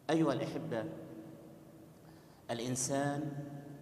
أيها الأحبة، الإنسان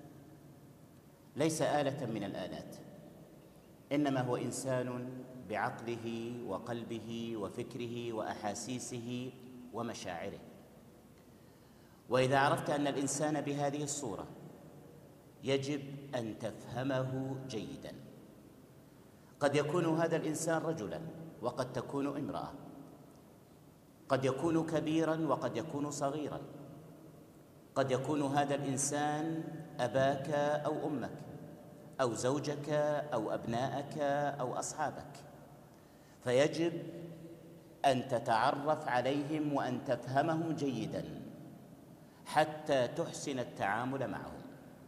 ليس آلة من الآلات، إنما هو إنسان بعقله وقلبه وفكره وأحاسيسه ومشاعره. وإذا عرفت أن الإنسان بهذه الصورة يجب أن تفهمه جيداً. قد يكون هذا الإنسان رجلاً وقد تكون امرأة، قد يكون كبيراً وقد يكون صغيراً، قد يكون هذا الإنسان أباك أو أمك أو زوجك أو أبناءك أو أصحابك، فيجب أن تتعرف عليهم وأن تفهمهم جيداً حتى تحسن التعامل معهم.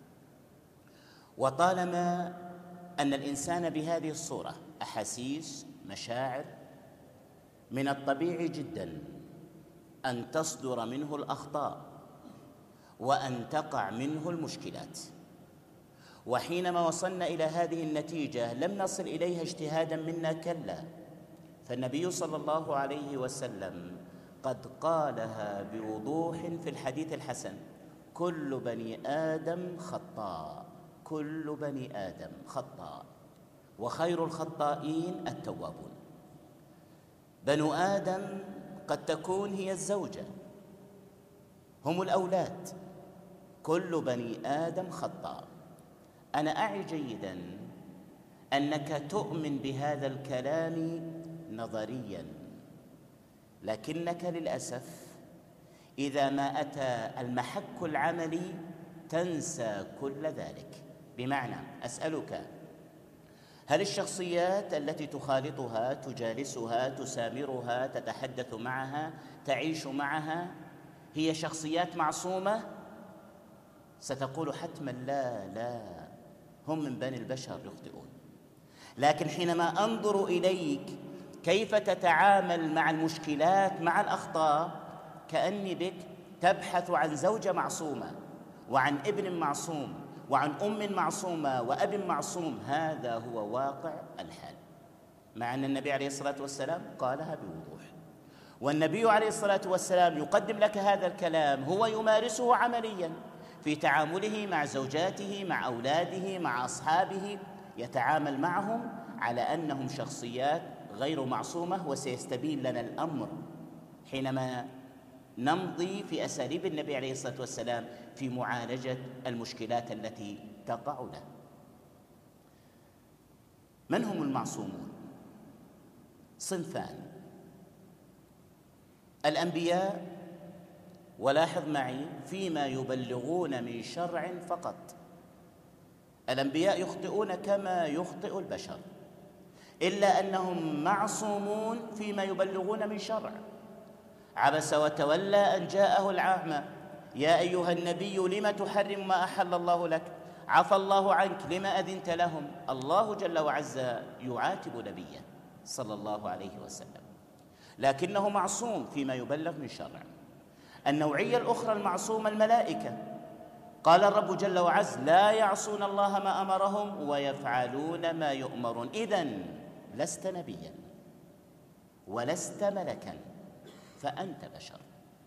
وطالما أن الإنسان بهذه الصورة أحاسيس مشاعر، من الطبيعي جداً أن تصدر منه الأخطاء وأن تقع منه المشكلات. وحينما وصلنا إلى هذه النتيجة لم نصل إليها اجتهاداً منا، كلا، فالنبي صلى الله عليه وسلم قد قالها بوضوح في الحديث الحسن: كل بني آدم خطاء، كل بني آدم خطاء، وخير الخطائين التوابون. بنو آدم قد تكون هي الزوجة، هم الأولاد، كل بني آدم خطاء. أنا أعي جيداً أنك تؤمن بهذا الكلام نظرياً، لكنك للأسف إذا ما أتى المحك العملي تنسى كل ذلك. بمعنى، أسألك: هل الشخصيات التي تخالطها، تجالسها، تسامرها، تتحدث معها، تعيش معها، هي شخصيات معصومة؟ ستقول حتماً لا لا، هم من بني البشر يخطئون. لكن حينما أنظر إليك كيف تتعامل مع المشكلات، مع الأخطاء، كأني بك تبحث عن زوجة معصومة وعن ابن معصوم وعن أم معصومة وأب معصوم. هذا هو واقع الحال، مع أن النبي عليه الصلاة والسلام قالها بوضوح. والنبي عليه الصلاة والسلام يقدم لك هذا الكلام، هو يمارسه عملياً في تعامله مع زوجاته، مع أولاده، مع أصحابه، يتعامل معهم على أنهم شخصيات غير معصومة. وسيستبين لنا الأمر حينما نمضي في أساليب النبي عليه الصلاة والسلام في معالجة المشكلات التي تقع له. من هم المعصومون؟ صنفان: الأنبياء، ولاحظ معي فيما يبلغون من شرع فقط. الأنبياء يخطئون كما يخطئ البشر، إلا أنهم معصومون فيما يبلغون من شرع. عبس وتولى أن جاءه الأعمى: يا أيها النبي لم تحرم ما أحل الله لك؟ عفى الله عنك، لما أذنت لهم؟ الله جل وعز يعاتب نبيه صلى الله عليه وسلم، لكنه معصوم فيما يبلغ من شرع. النوعية الأخرى المعصومة الملائكة، قال الرب جل وعز: لا يعصون الله ما أمرهم ويفعلون ما يؤمرون. إذن لست نبياً ولست ملكاً، فأنت بشر.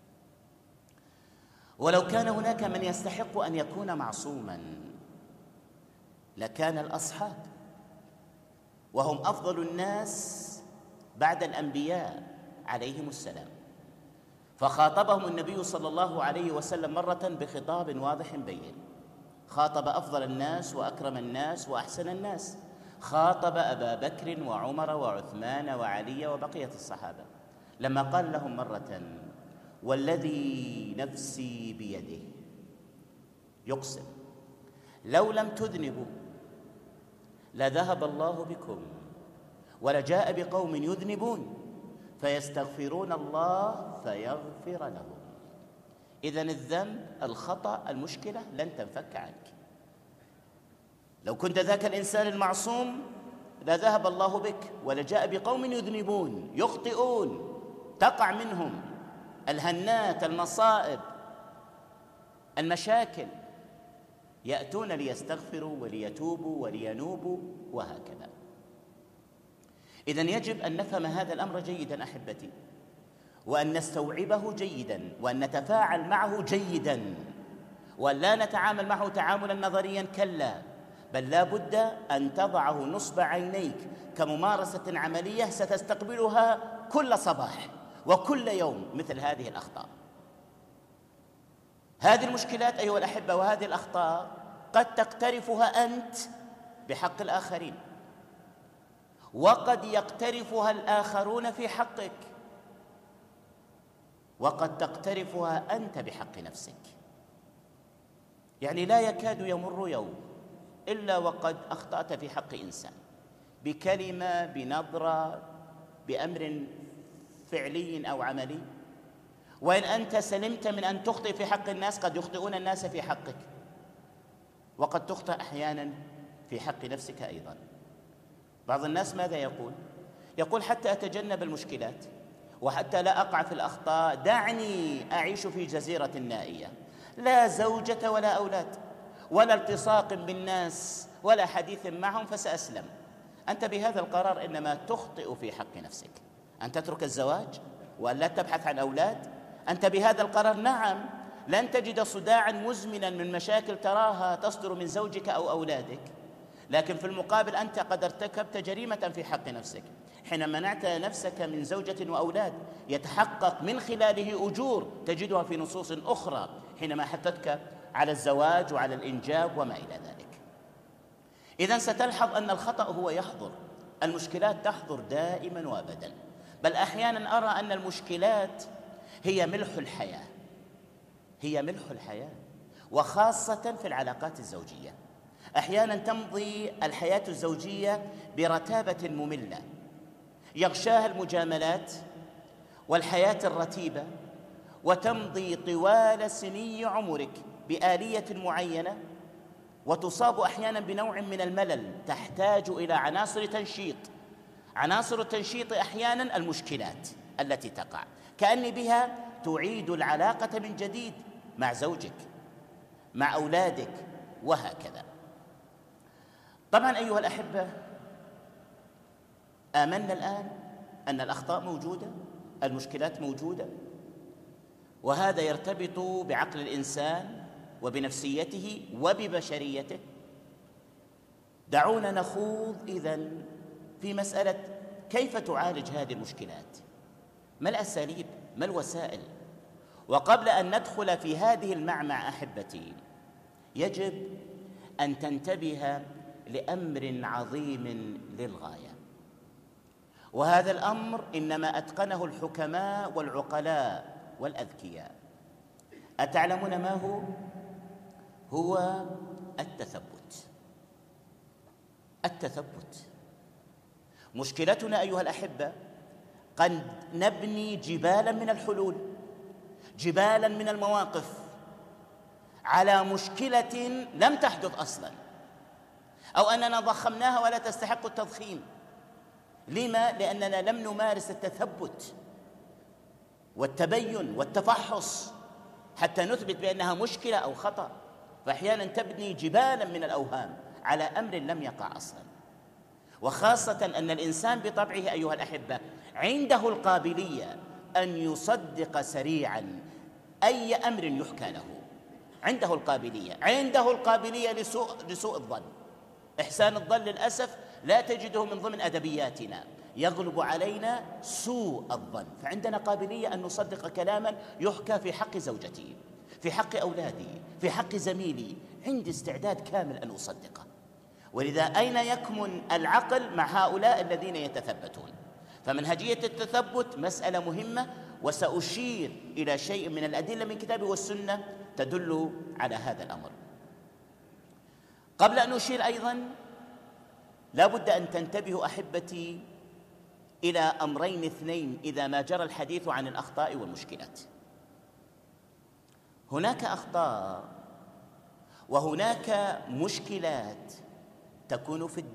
ولو كان هناك من يستحق أن يكون معصوماً لكان الأصحاب، وهم أفضل الناس بعد الأنبياء عليهم السلام. فخاطبهم النبي صلى الله عليه وسلم مرة بخطاب واضح بين، خاطب أفضل الناس وأكرم الناس وأحسن الناس، خاطب أبا بكر وعمر وعثمان وعلي وبقية الصحابة، لما قال لهم مرة: والذي نفسي بيده، يقسم لو لم تذنبوا لذهب الله بكم ولجاء بقوم يذنبون فيستغفرون الله فيغفر لهم. إذن الذنب، الخطأ، المشكلة لن تنفك عنك. لو كنت ذاك الإنسان المعصوم لذهب الله بك ولجاء بقوم يذنبون، يخطئون، تقع منهم الهنات، المصائب، المشاكل، يأتون ليستغفروا وليتوبوا ولينوبوا وهكذا. إذن يجب أن نفهم هذا الأمر جيداً أحبتي. وأن نستوعبه جيدا، وأن نتفاعل معه جيدا، وأن لا نتعامل معه تعاملا نظريا، كلا، بل لا بد أن تضعه نصب عينيك كممارسة عملية ستستقبلها كل صباح وكل يوم، مثل هذه الأخطاء. هذه المشكلات أيها الأحبة وهذه الأخطاء قد تقترفها أنت بحق الآخرين، وقد يقترفها الآخرون في حقك، وقد تقترفها أنت بحق نفسك. يعني لا يكاد يمر يوم إلا وقد أخطأت في حق إنسان، بكلمة، بنظرة، بأمر فعلي أو عملي. وإن أنت سلمت من أن تخطئ في حق الناس، قد يخطئون الناس في حقك، وقد تخطئ أحيانا في حق نفسك أيضا. بعض الناس ماذا يقول؟ يقول حتى أتجنب المشكلات وحتى لا أقع في الأخطاء دعني أعيش في جزيرة نائية، لا زوجة ولا أولاد ولا التصاق بالناس ولا حديث معهم، فسأسلم. أنت بهذا القرار إنما تخطئ في حق نفسك، أن تترك الزواج وأن لا تبحث عن أولاد. أنت بهذا القرار نعم لن تجد صداعا مزمنا من مشاكل تراها تصدر من زوجك أو أولادك، لكن في المقابل أنت قد ارتكبت جريمة في حق نفسك حين منعت نفسك من زوجة وأولاد يتحقق من خلاله أجور تجدها في نصوص أخرى حينما حثتك على الزواج وعلى الإنجاب وما إلى ذلك. إذن ستلحظ أن الخطأ هو يحضر، المشكلات تحضر دائما وأبدا، بل أحيانا أرى أن المشكلات هي ملح الحياة، هي ملح الحياة، وخاصة في العلاقات الزوجية. أحيانا تمضي الحياة الزوجية برتابة مملة يغشاها المجاملات والحياة الرتيبة، وتمضي طوال سني عمرك بآلية معينة، وتصاب أحيانا بنوع من الملل تحتاج إلى عناصر تنشيط. عناصر التنشيط أحيانا المشكلات التي تقع، كأن بها تعيد العلاقة من جديد مع زوجك، مع أولادك، وهكذا. طبعا أيها الأحبة، آمنا الآن أن الأخطاء موجودة، المشكلات موجودة، وهذا يرتبط بعقل الإنسان وبنفسيته وببشريته. دعونا نخوض إذن في مسألة كيف تعالج هذه المشكلات، ما الأساليب، ما الوسائل. وقبل أن ندخل في هذه المعمعة أحبتي، يجب أن تنتبه لأمر عظيم للغاية، وهذا الأمر إنما أتقنه الحكماء والعقلاء والأذكياء. أتعلمون ما هو؟ هو التثبت. التثبت. مشكلتنا أيها الأحبة قد نبني جبالا من الحلول، جبالا من المواقف على مشكلة لم تحدث أصلا، أو أننا ضخمناها ولا تستحق التضخيم. لما؟ لأننا لم نمارس التثبت والتبين والتفحص حتى نثبت بأنها مشكلة أو خطأ. فأحيانا تبني جبالا من الأوهام على أمر لم يقع أصلا، وخاصة أن الإنسان بطبعه أيها الأحبة عنده القابلية أن يصدق سريعا أي أمر يحكى له، عنده القابلية لسوء الظن. إحسان الظن للأسف لا تجده من ضمن أدبياتنا، يغلب علينا سوء الظن. فعندنا قابلية أن نصدق كلاما يحكى في حق زوجتي، في حق أولادي، في حق زميلي، عندي استعداد كامل أن أصدقه. ولذا أين يكمن العقل مع هؤلاء الذين يتثبتون؟ فمنهجية التثبت مسألة مهمة، وسأشير إلى شيء من الأدلة من الكتاب والسنة تدل على هذا الأمر. قبل أن أشير أيضا لا بد أن تنتبهوا أحبتي إلى أمرين اثنين إذا ما جرى الحديث عن الأخطاء والمشكلات. هناك أخطاء وهناك مشكلات تكون في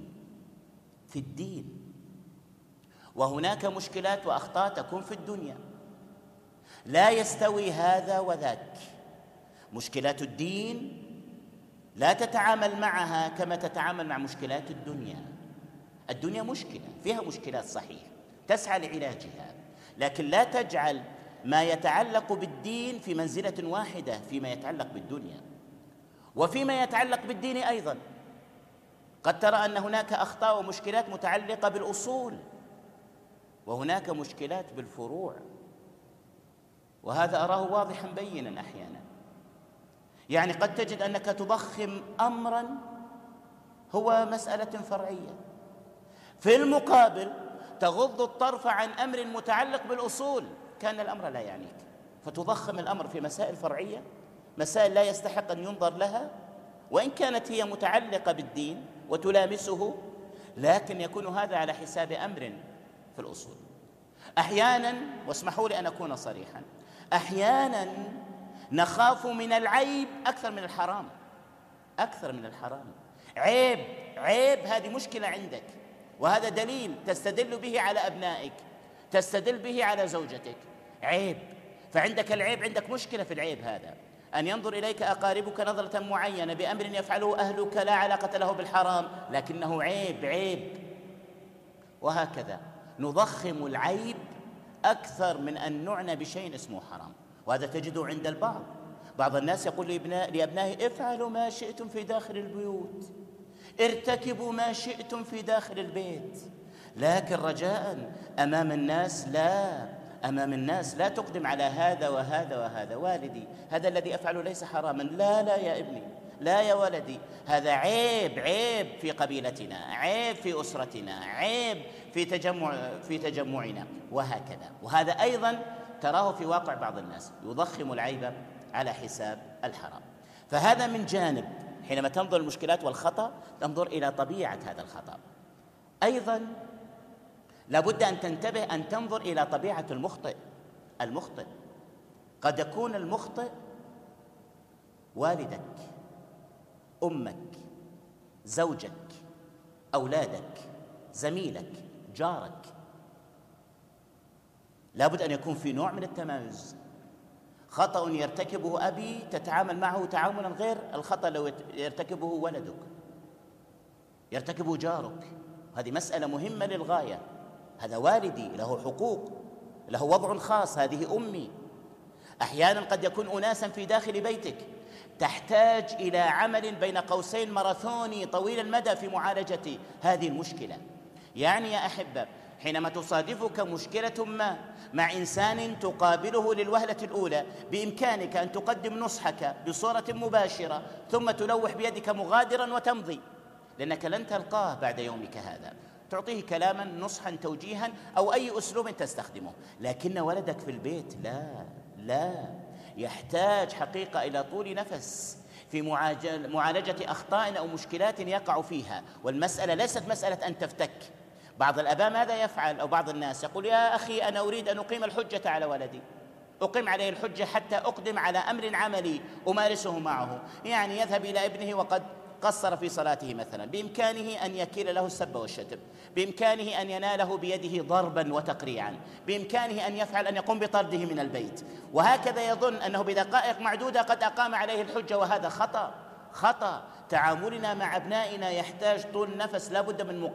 الدين، وهناك مشكلات وأخطاء تكون في الدنيا. لا يستوي هذا وذاك. مشكلات الدين لا تتعامل معها كما تتعامل مع مشكلات الدنيا. الدنيا مشكلة، فيها مشكلات صحيح، تسعى لعلاجها، لكن لا تجعل ما يتعلق بالدين في منزلة واحدة فيما يتعلق بالدنيا. وفيما يتعلق بالدين أيضا قد ترى أن هناك أخطاء ومشكلات متعلقة بالأصول، وهناك مشكلات بالفروع، وهذا أراه واضحا بينا أحيانا. يعني قد تجد أنك تضخم أمرا هو مسألة فرعية، في المقابل تغض الطرف عن أمر متعلق بالأصول كان الأمر لا يعنيك، فتضخم الأمر في مسائل فرعية، مسائل لا يستحق أن ينظر لها وإن كانت هي متعلقة بالدين وتلامسه، لكن يكون هذا على حساب أمر في الأصول. أحيانا، واسمحوا لي أن أكون صريحا، أحيانا نخاف من العيب أكثر من الحرام، أكثر من الحرام. عيب هذه مشكلة عندك، وهذا دليل تستدل به على أبنائك، تستدل به على زوجتك، عيب. فعندك العيب، عندك مشكلة في العيب هذا، أن ينظر إليك أقاربك نظرة معينة بأمر يفعله أهلك لا علاقة له بالحرام، لكنه عيب. وهكذا نضخم العيب أكثر من أن نعنى بشيء اسمه حرام. وهذا تجده عند البعض. بعض الناس يقول لأبنائه افعلوا ما شئتم في داخل البيوت، ارتكبوا ما شئتم في داخل البيت، لكن رجاء أمام الناس لا تقدم على هذا وهذا وهذا. والدي هذا الذي أفعله ليس حراما. لا يا ابني، لا يا ولدي، هذا عيب في قبيلتنا، عيب في أسرتنا، عيب في تجمعنا، وهكذا. وهذا أيضا تراه في واقع بعض الناس، يضخم العيب على حساب الحرام. فهذا من جانب. حينما تنظر المشكلات والخطأ تنظر إلى طبيعة هذا الخطأ. أيضا لابد أن تنتبه أن تنظر إلى طبيعة المخطئ. قد يكون المخطئ والدك، أمك، زوجك، أولادك، زميلك، جارك. لابد أن يكون في نوع من التمايز. خطأ يرتكبه أبي تتعامل معه تعاملا غير الخطأ لو يرتكبه ولدك، يرتكبه جارك. هذه مسألة مهمة للغاية. هذا والدي، له حقوق، له وضع خاص، هذه أمي. أحيانا قد يكون أناسا في داخل بيتك تحتاج إلى عمل بين قوسين ماراثوني طويل المدى في معالجة هذه المشكلة. يعني يا أحبة، حينما تصادفك مشكلة ما مع إنسان تقابله للوهلة الأولى، بإمكانك أن تقدم نصحك بصورة مباشرة ثم تلوح بيدك مغادرا وتمضي، لأنك لن تلقاه بعد يومك هذا. تعطيه كلاما، نصحا، توجيها، أو أي أسلوب تستخدمه. لكن ولدك في البيت لا يحتاج حقيقة إلى طول نفس في معالجة أخطاء أو مشكلات يقع فيها. والمسألة ليست مسألة أن تفتك. بعض الآباء ماذا يفعل، أو بعض الناس يقول يا أخي أنا أريد أن أقيم الحجة على ولدي، أقيم عليه الحجة حتى أقدم على أمر عملي أمارسه معه. يعني يذهب إلى ابنه وقد قصر في صلاته مثلا، بإمكانه أن يكيل له السب والشتم، بإمكانه أن يناله بيده ضربا وتقريعا، بإمكانه أن يفعل أن يقوم بطرده من البيت، وهكذا يظن أنه بدقائق معدودة قد أقام عليه الحجة. وهذا خطأ. تعاملنا مع أبنائنا يحتاج طول نفس، لا بد من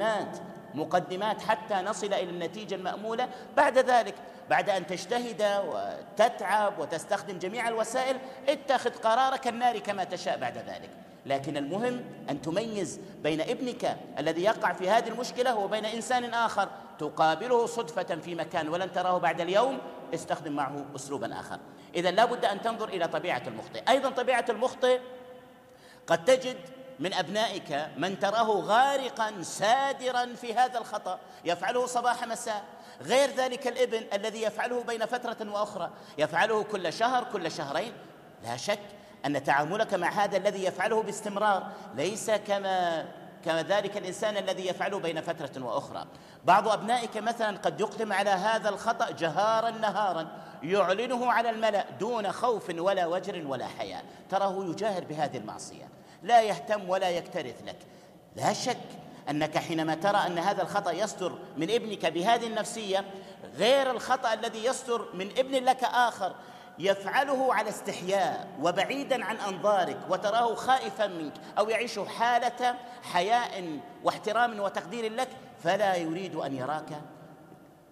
مقدمات حتى نصل إلى النتيجة المأمولة. بعد ذلك، بعد أن تجتهد وتتعب وتستخدم جميع الوسائل، اتخذ قرارك النار كما تشاء بعد ذلك. لكن المهم أن تميز بين ابنك الذي يقع في هذه المشكلة وبين إنسان آخر تقابله صدفة في مكان ولن تراه بعد اليوم، استخدم معه أسلوبا آخر. إذن لا بد أن تنظر إلى طبيعة المخطئ. أيضا طبيعة المخطئ، قد تجد من أبنائك من تراه غارقا سادرا في هذا الخطأ، يفعله صباح مساء، غير ذلك الابن الذي يفعله بين فترة وأخرى، يفعله كل شهر، كل شهرين. لا شك أن تعاملك مع هذا الذي يفعله باستمرار ليس كما ذلك الإنسان الذي يفعله بين فترة وأخرى. بعض أبنائك مثلا قد يقدم على هذا الخطأ جهارا نهارا، يعلنه على الملأ دون خوف ولا وجر ولا حياء، تراه يجاهر بهذه المعصية، لا يهتم ولا يكترث لك. لا شك أنك حينما ترى أن هذا الخطأ يصدر من ابنك بهذه النفسية غير الخطأ الذي يصدر من ابن لك آخر يفعله على استحياء وبعيدا عن أنظارك وتراه خائفا منك، أو يعيش حالة حياء واحترام وتقدير لك، فلا يريد أن يراك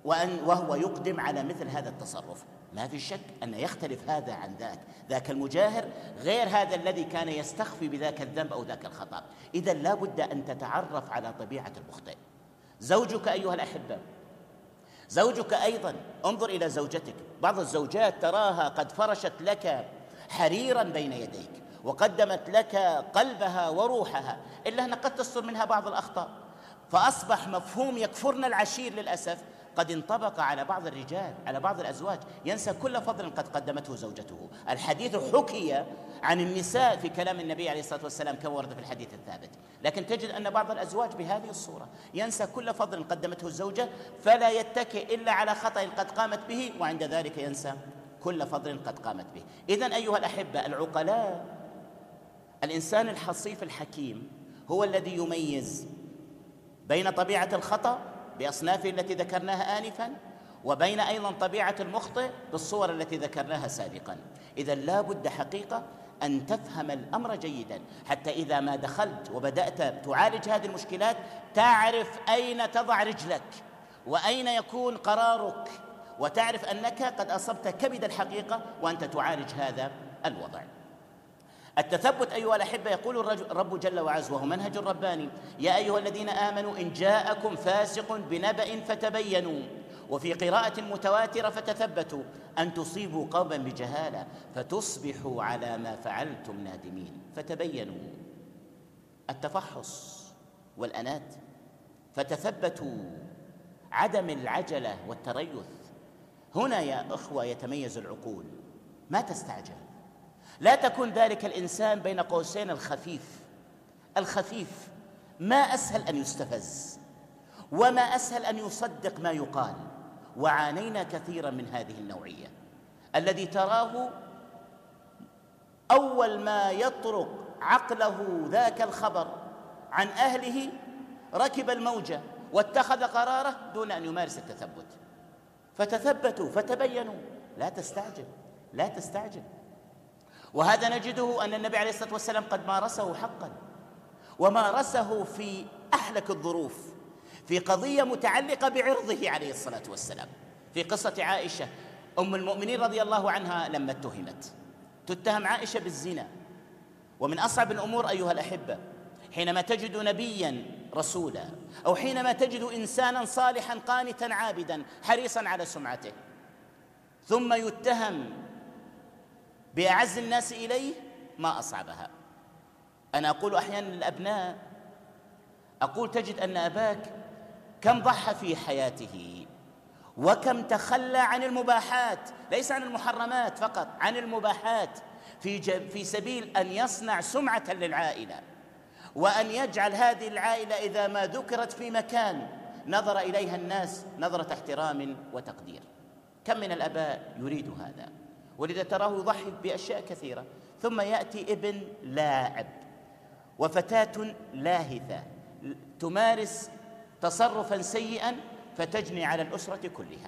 وهو يقدم على مثل هذا التصرف. ما في شك أن يختلف هذا عن ذاك المجاهر غير هذا الذي كان يستخفي بذاك الذنب أو ذاك الخطأ. إذا لا بد أن تتعرف على طبيعة المخطئ. زوجك أيها الأحبة، زوجك أيضا، انظر إلى زوجتك. بعض الزوجات تراها قد فرشت لك حريرا بين يديك وقدمت لك قلبها وروحها، إلا أن قد تصدر منها بعض الأخطاء، فأصبح مفهوم يكفرن العشير للأسف قد انطبق على بعض الرجال، على بعض الأزواج، ينسى كل فضل قد قدمته زوجته. الحديث حكي عن النساء في كلام النبي عليه الصلاة والسلام كما ورد في الحديث الثابت، لكن تجد أن بعض الأزواج بهذه الصورة ينسى كل فضل قدمته الزوجة، فلا يتكئ إلا على خطأ قد قامت به، وعند ذلك ينسى كل فضل قد قامت به. إذن أيها الأحبة العقلاء، الإنسان الحصيف الحكيم هو الذي يميز بين طبيعة الخطأ بأصنافه التي ذكرناها آنفا، وبين أيضا طبيعة المخطئ بالصور التي ذكرناها سابقا. إذا لا بد حقيقة أن تفهم الأمر جيدا، حتى إذا ما دخلت وبدأت تعالج هذه المشكلات تعرف أين تضع رجلك وأين يكون قرارك، وتعرف أنك قد أصبت كبد الحقيقة وأنت تعالج هذا الوضع. التثبت أيها الأحبة، يقول الرب جل وعز وهو منهج رباني: يا أيها الذين آمنوا إن جاءكم فاسق بنبأ فتبينوا، وفي قراءة متواترة فتثبتوا أن تصيبوا قوما بجهالة فتصبحوا على ما فعلتم نادمين. فتبينوا، التفحص والأنات، فتثبتوا، عدم العجلة والتريث. هنا يا أخوة يتميز العقول، ما تستعجل، لا تكن ذلك الإنسان بين قوسين الخفيف. ما أسهل أن يستفز، وما أسهل أن يصدق ما يقال، وعانينا كثيرا من هذه النوعية، الذي تراه أول ما يطرق عقله ذاك الخبر عن أهله ركب الموجة واتخذ قراره دون أن يمارس التثبت. فتثبتوا فتبينوا، لا تستعجل. وهذا نجده أن النبي عليه الصلاة والسلام قد مارسه حقا، ومارسه في أحلك الظروف، في قضية متعلقة بعرضه عليه الصلاة والسلام، في قصة عائشة أم المؤمنين رضي الله عنها لما تتهم عائشة بالزنا. ومن أصعب الأمور أيها الأحبة حينما تجد نبيا رسولا، أو حينما تجد إنسانا صالحا قانتا عابدا حريصا على سمعته، ثم يتهم بأعز الناس إليه، ما أصعبها. أنا أقول أحيانا للأبناء، أقول تجد أن أباك كم ضحى في حياته، وكم تخلى عن المباحات، ليس عن المحرمات فقط، عن المباحات، في سبيل أن يصنع سمعة للعائلة، وأن يجعل هذه العائلة إذا ما ذكرت في مكان نظر إليها الناس نظرة احترام وتقدير. كم من الآباء يريد هذا، ولذا تراه يضحي بأشياء كثيرة، ثم يأتي ابن لاعب وفتاة لاهثة تمارس تصرفا سيئا فتجني على الأسرة كلها،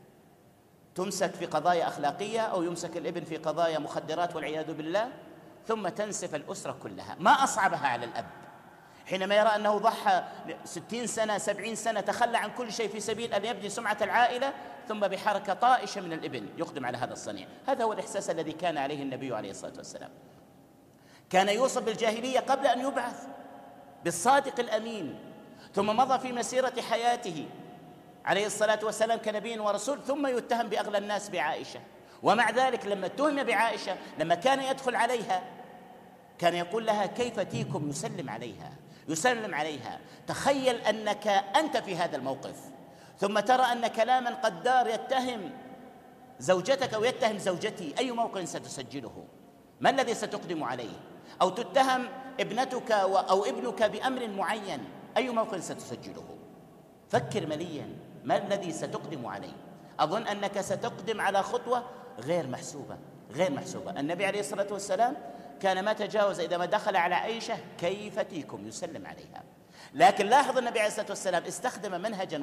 تمسك في قضايا أخلاقية أو يمسك الابن في قضايا مخدرات والعياذ بالله، ثم تنسف الأسرة كلها. ما أصعبها على الأب حينما يرى أنه ضحى 60 سنة 70 سنة، تخلى عن كل شيء في سبيل أن يبني سمعة العائلة، ثم بحركة طائشة من الابن يقدم على هذا الصنيع. هذا هو الإحساس الذي كان عليه النبي عليه الصلاة والسلام. كان يوصف بالجاهلية قبل أن يبعث بالصادق الأمين، ثم مضى في مسيرة حياته عليه الصلاة والسلام كنبي ورسول، ثم يتهم بأغلى الناس بعائشة. ومع ذلك لما اتهم بعائشة، لما كان يدخل عليها كان يقول لها: كيف تيكم؟ يسلم عليها. تخيل أنك أنت في هذا الموقف، ثم ترى أن كلاما قد دار يتهم زوجتك أو يتهم زوجتي، أي موقع ستسجله؟ ما الذي ستقدم عليه؟ أو تتهم ابنتك أو ابنك بأمر معين، أي موقع ستسجله؟ فكر مليا، ما الذي ستقدم عليه؟ أظن أنك ستقدم على خطوة غير محسوبة. النبي عليه الصلاة والسلام كان ما تجاوز إذا ما دخل على عائشة: كيف تيكم؟ يسلم عليها. لكن لاحظ النبي عليه الصلاة والسلام استخدم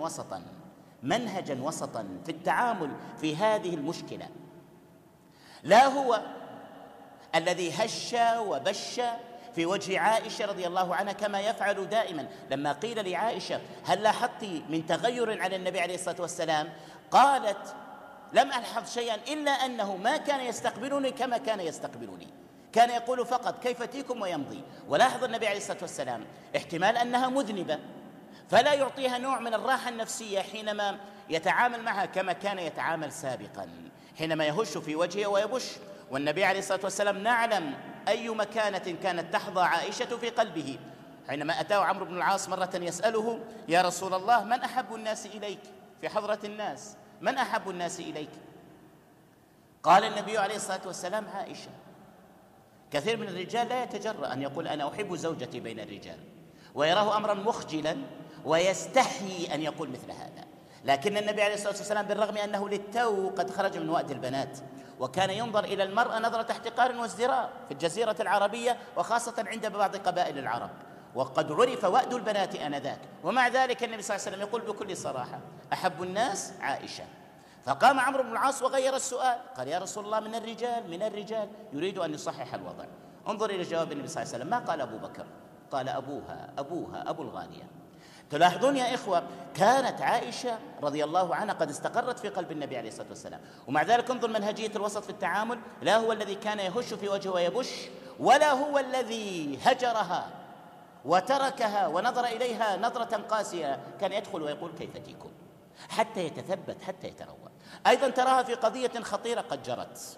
منهجا وسطا في التعامل في هذه المشكلة. لا هو الذي هش وبش في وجه عائشة رضي الله عنها كما يفعل دائما. لما قيل لعائشة هل لاحظت من تغير على النبي عليه الصلاة والسلام؟ قالت لم ألحظ شيئا إلا أنه ما كان يستقبلني كما كان يستقبلني، كان يقول فقط كيف تيكم ويمضي. ولاحظ النبي عليه الصلاة والسلام احتمال أنها مذنبة فلا يعطيها نوع من الراحة النفسية حينما يتعامل معها كما كان يتعامل سابقا حينما يهش في وجهه ويبش. والنبي عليه الصلاة والسلام نعلم أي مكانة كانت تحظى عائشة في قلبه حينما أتاه عمرو بن العاص مرة يسأله يا رسول الله من أحب الناس إليك في حضرة الناس، من أحب الناس إليك؟ قال النبي عليه الصلاة والسلام عائشة. كثير من الرجال لا يتجرأ أن يقول أنا أحب زوجتي بين الرجال، ويراه أمرا مخجلا ويستحيي أن يقول مثل هذا. لكن النبي عليه الصلاة والسلام بالرغم أنه للتو قد خرج من وأد البنات وكان ينظر إلى المرأة نظرة احتقار وازدراء في الجزيرة العربية وخاصة عند بعض قبائل العرب، وقد عرف وأد البنات آنذاك، ومع ذلك النبي صلى الله عليه وسلم يقول بكل صراحة أحب الناس عائشة. فقام عمرو بن العاص وغير السؤال قال يا رسول الله من الرجال، من الرجال، يريد أن يصحح الوضع. انظر إلى جواب النبي صلى الله عليه وسلم، ما قال أبو بكر، قال أبوها أبو الغالية. تلاحظون يا إخوة كانت عائشة رضي الله عنها قد استقرت في قلب النبي عليه الصلاة والسلام، ومع ذلك انظر منهجية الوسط في التعامل، لا هو الذي كان يهش في وجهه ويبش، ولا هو الذي هجرها وتركها ونظر إليها نظرة قاسية، كان يدخل ويقول كيف تيكم حتى يتثبت حتى يتروى. أيضا تراها في قضية خطيرة قد جرت.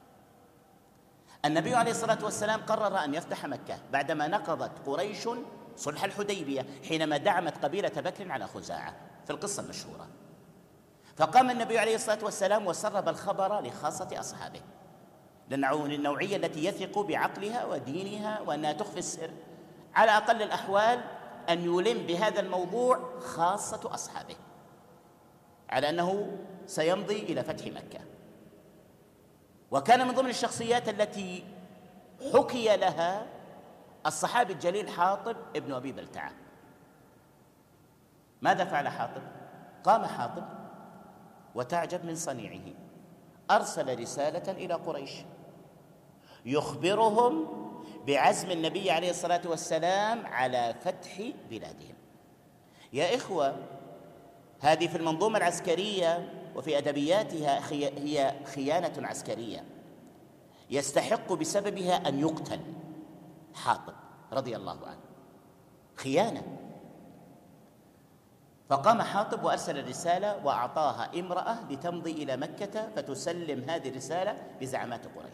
النبي عليه الصلاة والسلام قرر أن يفتح مكة بعدما نقضت قريش صلح الحديبية حينما دعمت قبيلة بكر على خزاعة في القصة المشهورة. فقام النبي عليه الصلاة والسلام وسرب الخبر لخاصة أصحابه، للنوعية التي يثق بعقلها ودينها وأنها تخفي السر، على أقل الأحوال أن يلم بهذا الموضوع خاصة أصحابه على أنه سيمضي إلى فتح مكة. وكان من ضمن الشخصيات التي حكي لها الصحابي الجليل حاطب ابن أبي بلتعة. ماذا فعل حاطب؟ قام حاطب وتعجب من صنيعه، أرسل رسالة إلى قريش يخبرهم بعزم النبي عليه الصلاة والسلام على فتح بلادهم. يا إخوة هذه في المنظومة العسكرية وفي أدبياتها هي خيانة عسكرية يستحق بسببها أن يقتل حاطب رضي الله عنه، خيانة. فقام حاطب وأرسل الرسالة وأعطاها امرأة لتمضي إلى مكة فتسلم هذه الرسالة لزعمات قريش.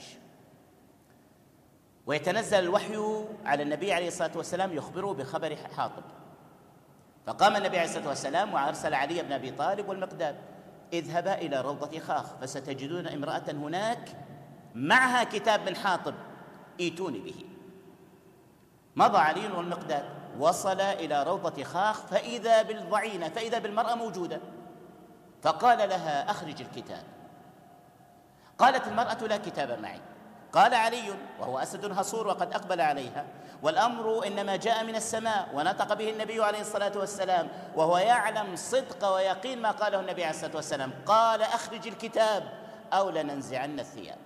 ويتنزل الوحي على النبي عليه الصلاة والسلام يخبره بخبر حاطب. فقام النبي عليه الصلاة والسلام وأرسل علي بن أبي طالب والمقداد اذهبا إلى روضة خاخ فستجدون امرأة هناك معها كتاب من حاطب ائتوني به. مضى علي والمقداد، وصل إلى روضة خاخ فإذا بالضعينة، فإذا بالمرأة موجودة، فقال لها أخرج الكتاب. قالت المرأة لا كتاب معي. قال علي وهو أسد هصور وقد أقبل عليها والأمر إنما جاء من السماء ونطق به النبي عليه الصلاة والسلام وهو يعلم صدق ويقين ما قاله النبي عليه الصلاة والسلام، قال أخرج الكتاب أو لننزعن الثياب،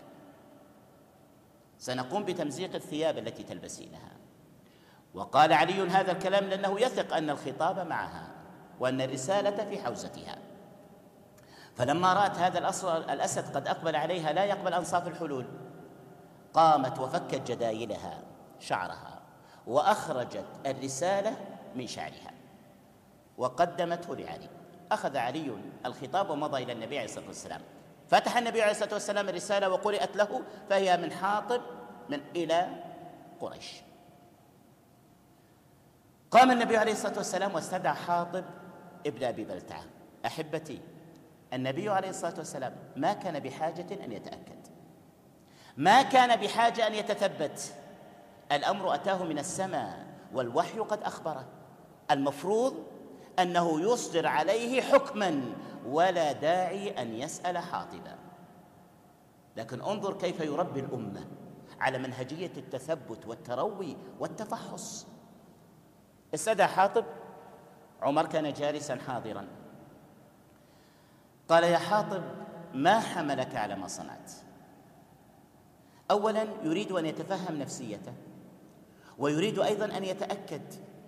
سنقوم بتمزيق الثياب التي تلبسينها. وقال علي هذا الكلام لأنه يثق أن الخطاب معها وأن الرسالة في حوزتها. فلما رأت هذا الأسد قد أقبل عليها لا يقبل أنصاف الحلول، قامت وفكت جدايلها شعرها وأخرجت الرسالة من شعرها وقدمته لعلي. أخذ علي الخطاب ومضى إلى النبي عليه الصلاة والسلام. فتح النبي عليه الصلاة والسلام الرسالة وقرأت له، فهي من حاطب إلى قريش. قام النبي عليه الصلاة والسلام واستدعى حاطب ابن أبي بلتعة. أحبتي، النبي عليه الصلاة والسلام ما كان بحاجة أن يتأكد، ما كان بحاجة أن يتثبت، الأمر أتاه من السماء والوحي قد أخبره، المفروض أنه يصدر عليه حكما ولا داعي أن يسأل حاطبا. لكن انظر كيف يربي الأمة على منهجية التثبت والتروي والتفحص. استدعى حاطب، عمر كان جالسا حاضرا، قال يا حاطب ما حملك على ما صنعت؟ أولا يريد أن يتفهم نفسيته، ويريد أيضا أن يتأكد.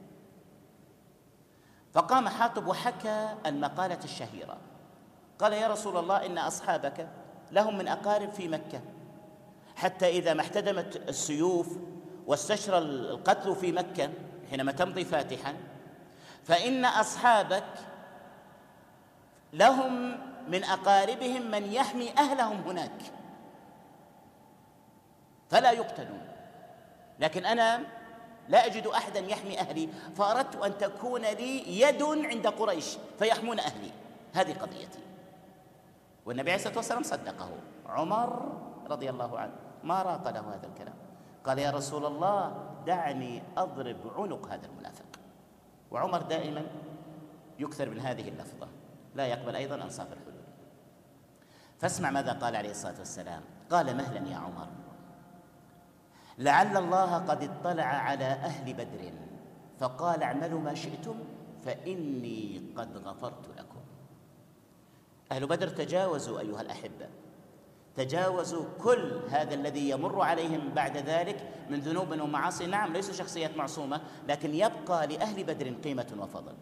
فقام حاطب وحكى المقالة الشهيرة، قال: يا رسول الله، إن أصحابك لهم من أقارب في مكة، حتى إذا ما احتدمت السيوف واستشرى القتل في مكة حينما تمضي فاتحا، فإن أصحابك لهم من أقاربهم من يحمي أهلهم هناك فلا يقتلون، لكن أنا لا أجد أحدا يحمي أهلي، فأردت أن تكون لي يد عند قريش فيحمون أهلي، هذه قضيتي. والنبي عليه الصلاة والسلام صدقه. عمر رضي الله عنه ما راق له هذا الكلام، قال: يا رسول الله، دعني أضرب عنق هذا المنافق. وعمر دائما يكثر من هذه اللفظة، لا يقبل أيضا أنصاف الحدود. فاسمع ماذا قال عليه الصلاة والسلام. قال: مهلا يا عمر، لعل الله قد اطلع على أهل بدر فقال: اعملوا ما شئتم فإني قد غفرت لكم. أهل بدر تجاوزوا أيها الأحبة، تجاوزوا كل هذا الذي يمر عليهم بعد ذلك من ذنوب ومعاصي. نعم، ليسوا شخصيات معصومة، لكن يبقى لأهل بدر قيمة وفضل.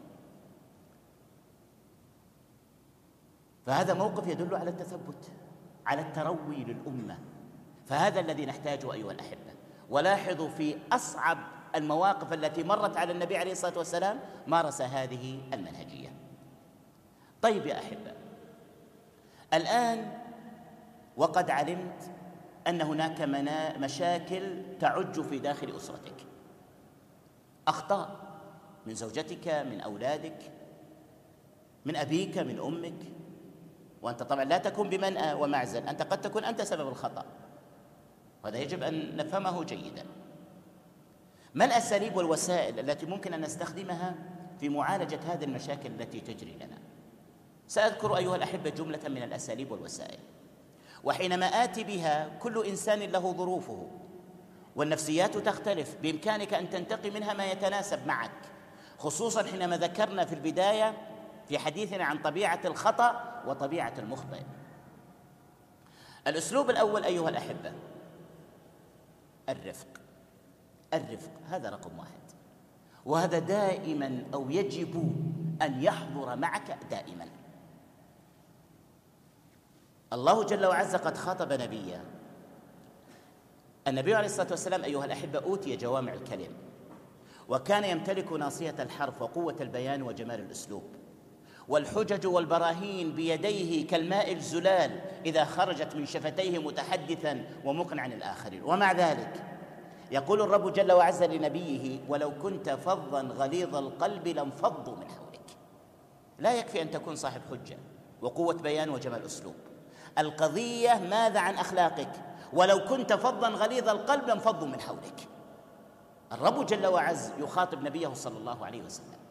فهذا موقف يدل على التثبت، على التروي للأمة، فهذا الذي نحتاجه أيها الأحبة. ولاحظوا في أصعب المواقف التي مرت على النبي عليه الصلاة والسلام مارس هذه المنهجية. طيب يا أحبة، الآن وقد علمت أن هناك مشاكل تعج في داخل أسرتك، أخطاء من زوجتك، من أولادك، من أبيك، من أمك، وأنت طبعا لا تكون بمنأى ومعزل، أنت قد تكون أنت سبب الخطأ، وهذا يجب أن نفهمه جيدا. ما الأساليب والوسائل التي ممكن أن نستخدمها في معالجة هذه المشاكل التي تجري لنا؟ سأذكر أيها الأحبة جملة من الأساليب والوسائل، وحينما آتي بها كل إنسان له ظروفه والنفسيات تختلف، بإمكانك أن تنتقي منها ما يتناسب معك، خصوصا حينما ذكرنا في البداية في حديثنا عن طبيعة الخطأ وطبيعة المخطئ. الأسلوب الأول أيها الأحبة الرفق. الرفق هذا رقم واحد، وهذا دائما أو يجب أن يحضر معك دائما. الله جل وعز قد خاطب نبيه. النبي عليه الصلاة والسلام أيها الأحبة أوتي جوامع الكلم، وكان يمتلك ناصية الحرف وقوة البيان وجمال الأسلوب، والحجج والبراهين بيديه كالماء الزلال إذا خرجت من شفتيه متحدثا ومقنعا الآخرين. ومع ذلك يقول الرب جل وعز لنبيه: ولو كنت فظا غليظ القلب لانفضوا من حولك. لا يكفي أن تكون صاحب حجة وقوة بيان وجمال أسلوب، القضية ماذا عن أخلاقك؟ ولو كنت فظا غليظ القلب لانفضوا من حولك. الرب جل وعز يخاطب نبيه صلى الله عليه وسلم،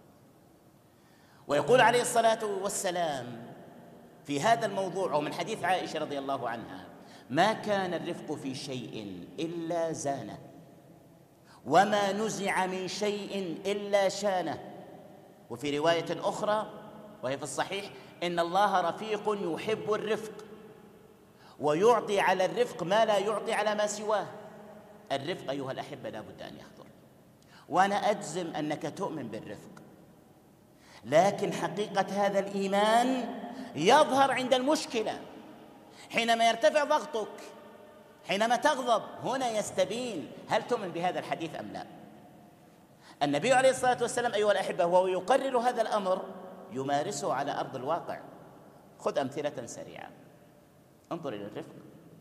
ويقول عليه الصلاة والسلام في هذا الموضوع ومن حديث عائشة رضي الله عنها: ما كان الرفق في شيء إلا زانه، وما نزع من شيء إلا شانه. وفي رواية أخرى وهي في الصحيح: إن الله رفيق يحب الرفق ويعطي على الرفق ما لا يعطي على ما سواه. الرفق أيها الأحبة لا بد أن يحضر، وأنا أجزم أنك تؤمن بالرفق، لكن حقيقة هذا الإيمان يظهر عند المشكلة، حينما يرتفع ضغطك، حينما تغضب، هنا يستبين هل تؤمن بهذا الحديث أم لا. النبي عليه الصلاة والسلام أيها الأحبة وهو يقرر هذا الأمر يمارسه على أرض الواقع. خذ أمثلة سريعة. انظر إلى الرفق،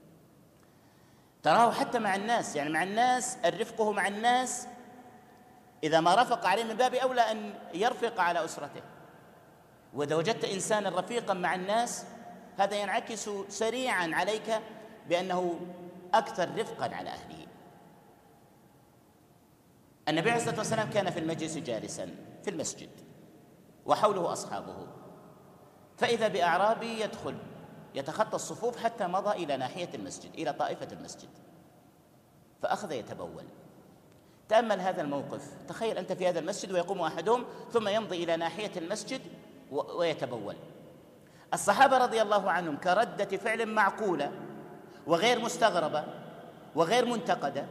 تراه حتى مع الناس، يعني مع الناس رفقه مع الناس إذا ما رفق عليه من باب أولى أن يرفق على أسرته. وإذا وجدت إنسانا رفيقا مع الناس هذا ينعكس سريعا عليك بأنه أكثر رفقا على أهله. النبي عليه الصلاة والسلام كان في المجلس جالسا في المسجد وحوله أصحابه، فإذا بأعرابي يدخل يتخطى الصفوف حتى مضى إلى ناحية المسجد، إلى طائفة المسجد، فأخذ يتبول. تأمل هذا الموقف، تخيل أنت في هذا المسجد ويقوم أحدهم ثم يمضي إلى ناحية المسجد ويتبول. الصحابة رضي الله عنهم كردة فعل معقولة وغير مستغربة وغير منتقدة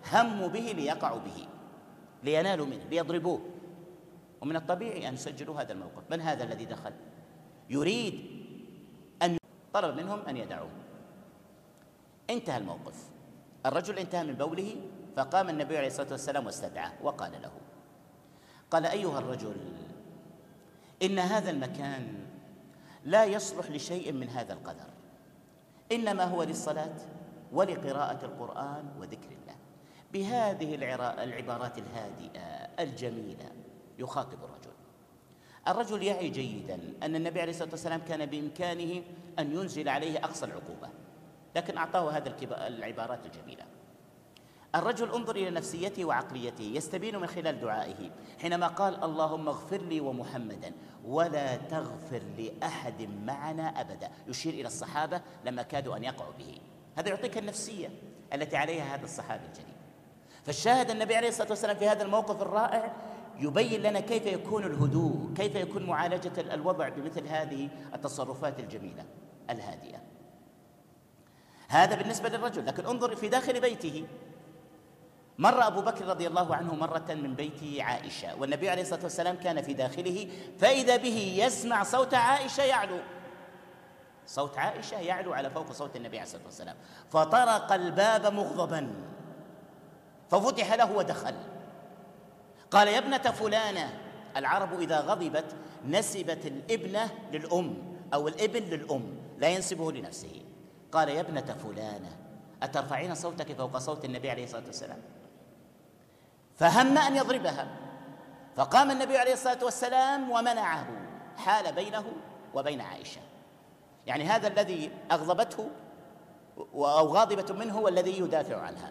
هموا به ليقعوا به، لينالوا منه، ليضربوه. ومن الطبيعي أن يسجلوا هذا الموقف. من هذا الذي دخل يريد أن طلب منهم أن يدعوه؟ انتهى الموقف، الرجل انتهى من بوله، فقام النبي عليه الصلاة والسلام واستدعاه وقال له، قال: أيها الرجل، إن هذا المكان لا يصلح لشيء من هذا القدر، إنما هو للصلاة ولقراءة القرآن وذكر الله. بهذه العبارات الهادئة الجميلة يخاطب الرجل يعي جيدا أن النبي عليه الصلاة والسلام كان بإمكانه أن ينزل عليه أقصى العقوبة، لكن أعطاه هذه العبارات الجميلة. الرجل انظر إلى نفسيته وعقليته، يستبين من خلال دعائه حينما قال: اللهم اغفر لي ومحمدا ولا تغفر لأحد معنا أبدا، يشير إلى الصحابة لما كادوا أن يقعوا به. هذا يعطيك النفسية التي عليها هذا الصحابي الجليل. فالشاهد النبي عليه الصلاة والسلام في هذا الموقف الرائع يبين لنا كيف يكون الهدوء، كيف يكون معالجة الوضع بمثل هذه التصرفات الجميلة الهادئة. هذا بالنسبة للرجل. لكن انظر في داخل بيته، مر أبو بكر رضي الله عنه مرة من بيت عائشة، والنبي عليه الصلاة والسلام كان في داخله، فإذا به يسمع صوت عائشة يعلو، صوت عائشة يعلو على فوق صوت النبي عليه الصلاة والسلام، فطرق الباب مغضبا ففتح له ودخل. قال: يا ابنة فلانة. العرب إذا غضبت نسبت الابنة للأم أو الابن للأم، لا ينسبه لنفسه. قال: يا ابنة فلانة، أترفعين صوتك فوق صوت النبي عليه الصلاة والسلام؟ فهم أن يضربها، فقام النبي عليه الصلاة والسلام ومنعه، حال بينه وبين عائشة. يعني هذا الذي أغضبته أو غاضبة منه هو الذي يدافع عنها.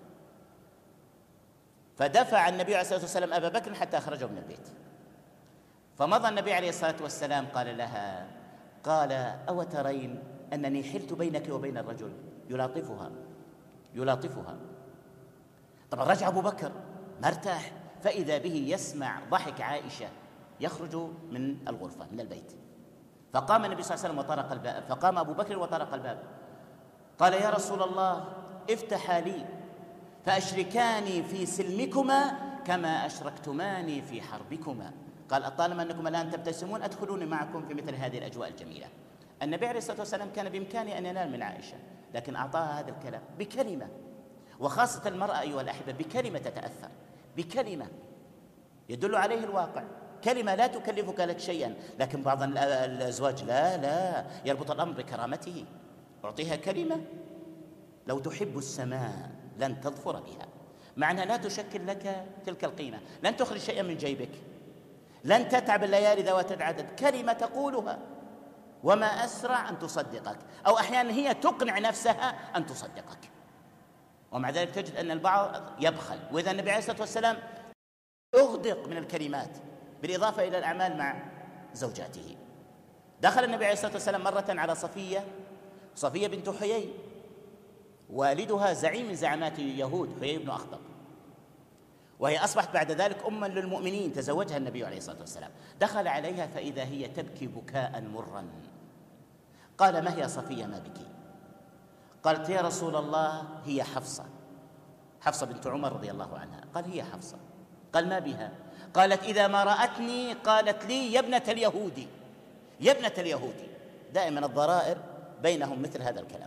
فدفع النبي عليه الصلاة والسلام أبا بكر حتى أخرجه من البيت. فمضى النبي عليه الصلاة والسلام قال لها، قال: أو ترين أنني حلت بينك وبين الرجل؟ يلاطفها. طبعا رجع أبو بكر ما ارتاح، فإذا به يسمع ضحك عائشة يخرج من الغرفة من البيت. فقام النبي صلى الله عليه وسلم وطرق الباب، فقام أبو بكر وطرق الباب، قال: يا رسول الله، افتحا لي فأشركاني في سلمكما كما أشركتماني في حربكما. قال: طالما أنكم الآن تبتسمون أدخلوني معكم في مثل هذه الأجواء الجميلة. النبي عليه الصلاة والسلام كان بإمكانه أن ينال من عائشة، لكن أعطاها هذا الكلام بكلمة، وخاصة المرأة أيها الأحبة بكلمة تتأثر، بكلمة يدل عليه الواقع، كلمة لا تكلفك لك شيئا. لكن بعض الأزواج لا يربط الأمر بكرامته، أعطيها كلمة لو تحب السماء لن تظفر بها، معنى لا تشكل لك تلك القيمة، لن تخرج شيئا من جيبك، لن تتعب الليالي ذوات العدد، كلمة تقولها وما أسرع أن تصدقك، أو أحيانا هي تقنع نفسها أن تصدقك. ومع ذلك تجد أن البعض يبخل، وإذا النبي عليه الصلاة والسلام يغدق من الكلمات بالإضافة إلى الأعمال مع زوجاته. دخل النبي عليه الصلاة والسلام مرة على صفية بنت حيي، والدها زعيم من زعمات اليهود، حيي بن أخطب، وهي أصبحت بعد ذلك أما للمؤمنين، تزوجها النبي عليه الصلاة والسلام. دخل عليها فإذا هي تبكي بكاء مرا. قال: ما هي صفية، ما بكي؟ قالت: يا رسول الله، هي حفصة بنت عمر رضي الله عنها. قال: هي حفصة. قال: ما بها؟ قالت: إذا ما رأتني قالت لي: يا ابنة اليهودي، يا ابنة اليهودي. دائما الضرائر بينهم مثل هذا الكلام.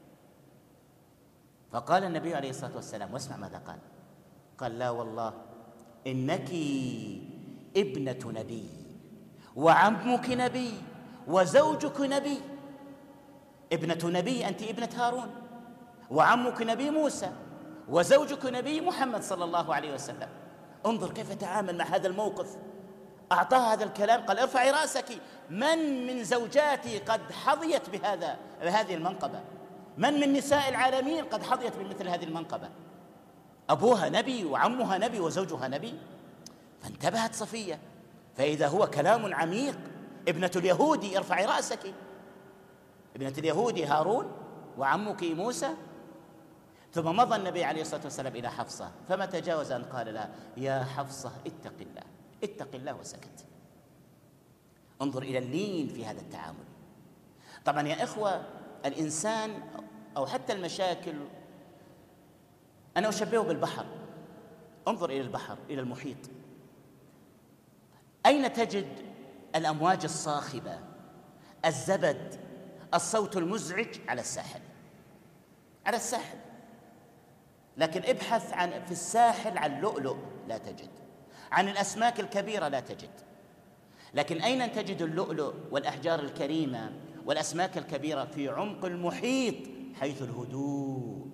فقال النبي عليه الصلاة والسلام، واسمع ماذا قال، قال: لا والله، إنك ابنة نبي، وعمك نبي، وزوجك نبي. ابنة نبي، أنت ابنة هارون، وعمك نبي موسى، وزوجك نبي محمد صلى الله عليه وسلم. انظر كيف تعامل مع هذا الموقف. أعطاها هذا الكلام، قال: ارفعي رأسك، من زوجاتي قد حظيت بهذه المنقبة؟ من نساء العالمين قد حظيت بمثل هذه المنقبة؟ أبوها نبي، وعمها نبي، وزوجها نبي. فانتبهت صفية، فإذا هو كلام عميق. ابنة اليهودي، ارفعي رأسك، ابنة اليهودي هارون، وعمك موسى. ثم مضى النبي عليه الصلاة والسلام إلى حفصة، فما تجاوز أن قال لها: يا حفصة، اتق الله، وسكت. انظر إلى اللين في هذا التعامل. طبعا يا إخوة، الإنسان أو حتى المشاكل أنا أشبهه بالبحر. انظر إلى البحر، إلى المحيط، أين تجد الأمواج الصاخبة، الزبد، الصوت المزعج؟ على الساحل، على الساحل. لكن ابحث في الساحل عن اللؤلؤ لا تجد، عن الأسماك الكبيرة لا تجد. لكن أين تجد اللؤلؤ والأحجار الكريمة والأسماك الكبيرة؟ في عمق المحيط، حيث الهدوء.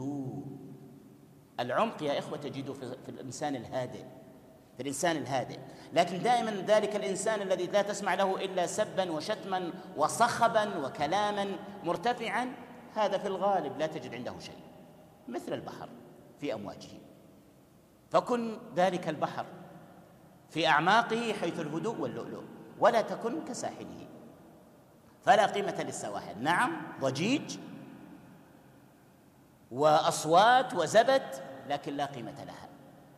العمق يا إخوة تجده في الإنسان الهادئ، في الإنسان الهادئ. لكن دائما ذلك الإنسان الذي لا تسمع له إلا سبا وشتما وصخبا وكلاما مرتفعا، هذا في الغالب لا تجد عنده شيء، مثل البحر في أمواجه. فكن ذلك البحر في أعماقه حيث الهدوء واللؤلؤ، ولا تكن كساحله. فلا قيمة للسواحل، نعم ضجيج وأصوات وزبد، لكن لا قيمة لها.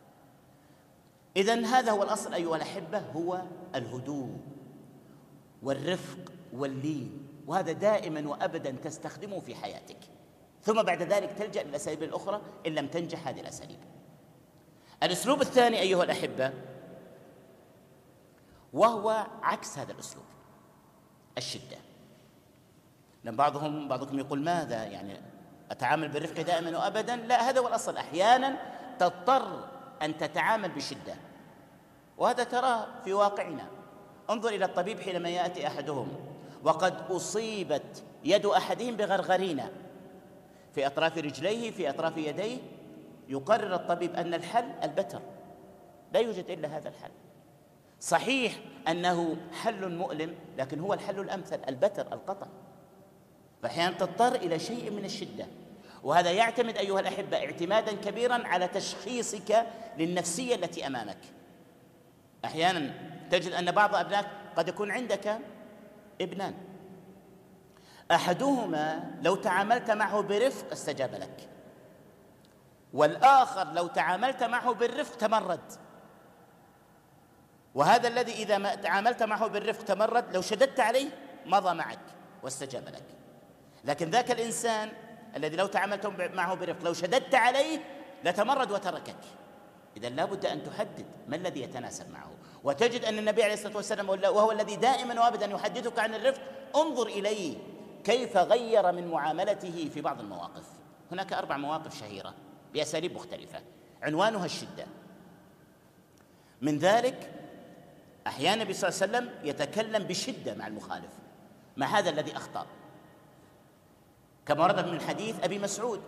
إذن هذا هو الأصل أيها الأحبة، هو الهدوء والرفق واللين، وهذا دائما وأبدا تستخدمه في حياتك، ثم بعد ذلك تلجأ للأساليب الأخرى إن لم تنجح هذه الأساليب. الأسلوب الثاني أيها الأحبة، وهو عكس هذا الأسلوب، الشدة. لأن بعضكم يقول ماذا يعني أتعامل بالرفق دائما وأبدا؟ لا، هذا هو الأصل. أحيانا تضطر أن تتعامل بشدة، وهذا تراه في واقعنا. انظر إلى الطبيب حينما يأتي أحدهم وقد أصيبت يد أحدهم بغرغرينة في أطراف رجليه، في أطراف يديه، يقرر الطبيب أن الحل البتر، لا يوجد إلا هذا الحل. صحيح أنه حل مؤلم، لكن هو الحل الأمثل، البتر، القطع. فأحيانا تضطر إلى شيء من الشدة، وهذا يعتمد أيها الأحبة اعتمادا كبيرا على تشخيصك للنفسية التي أمامك. أحيانا تجد أن بعض أبنائك قد يكون عندك ابنان، أحدهما لو تعاملت معه برفق استجاب لك، والآخر لو تعاملت معه بالرفق تمرد. وهذا الذي إذا ما تعاملت معه بالرفق تمرد، لو شددت عليه مضى معك واستجاب لك. لكن ذاك الإنسان الذي لو تعاملت معه برفق لو شددت عليه لتمرد وتركك. إذن لا بد أن تحدد ما الذي يتناسب معه. وتجد أن النبي عليه الصلاة والسلام وهو الذي دائما وأبدا يحدثك عن الرفق، انظر إليه كيف غير من معاملته في بعض المواقف. هناك 4 مواقف شهيرة بأساليب مختلفة عنوانها الشدة. من ذلك أحيانا النبي صلى الله عليه وسلم يتكلم بشدة مع المخالف، مع هذا الذي أخطأ، كما ورد من حديث أبي مسعود: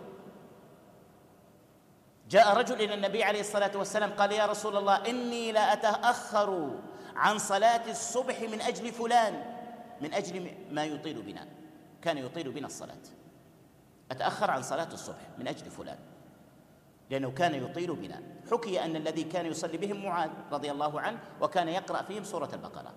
جاء رجل إلى النبي عليه الصلاة والسلام قال: يا رسول الله، إني لا أتأخر عن صلاة الصبح من أجل فلان، من أجل ما يطيل بنا، كان يطيل بنا الصلاة، أتأخر عن صلاة الصبح من أجل فلان لأنه كان يطيل بنا. حكي أن الذي كان يصلي بهم معاذ رضي الله عنه، وكان يقرأ فيهم سورة البقرة.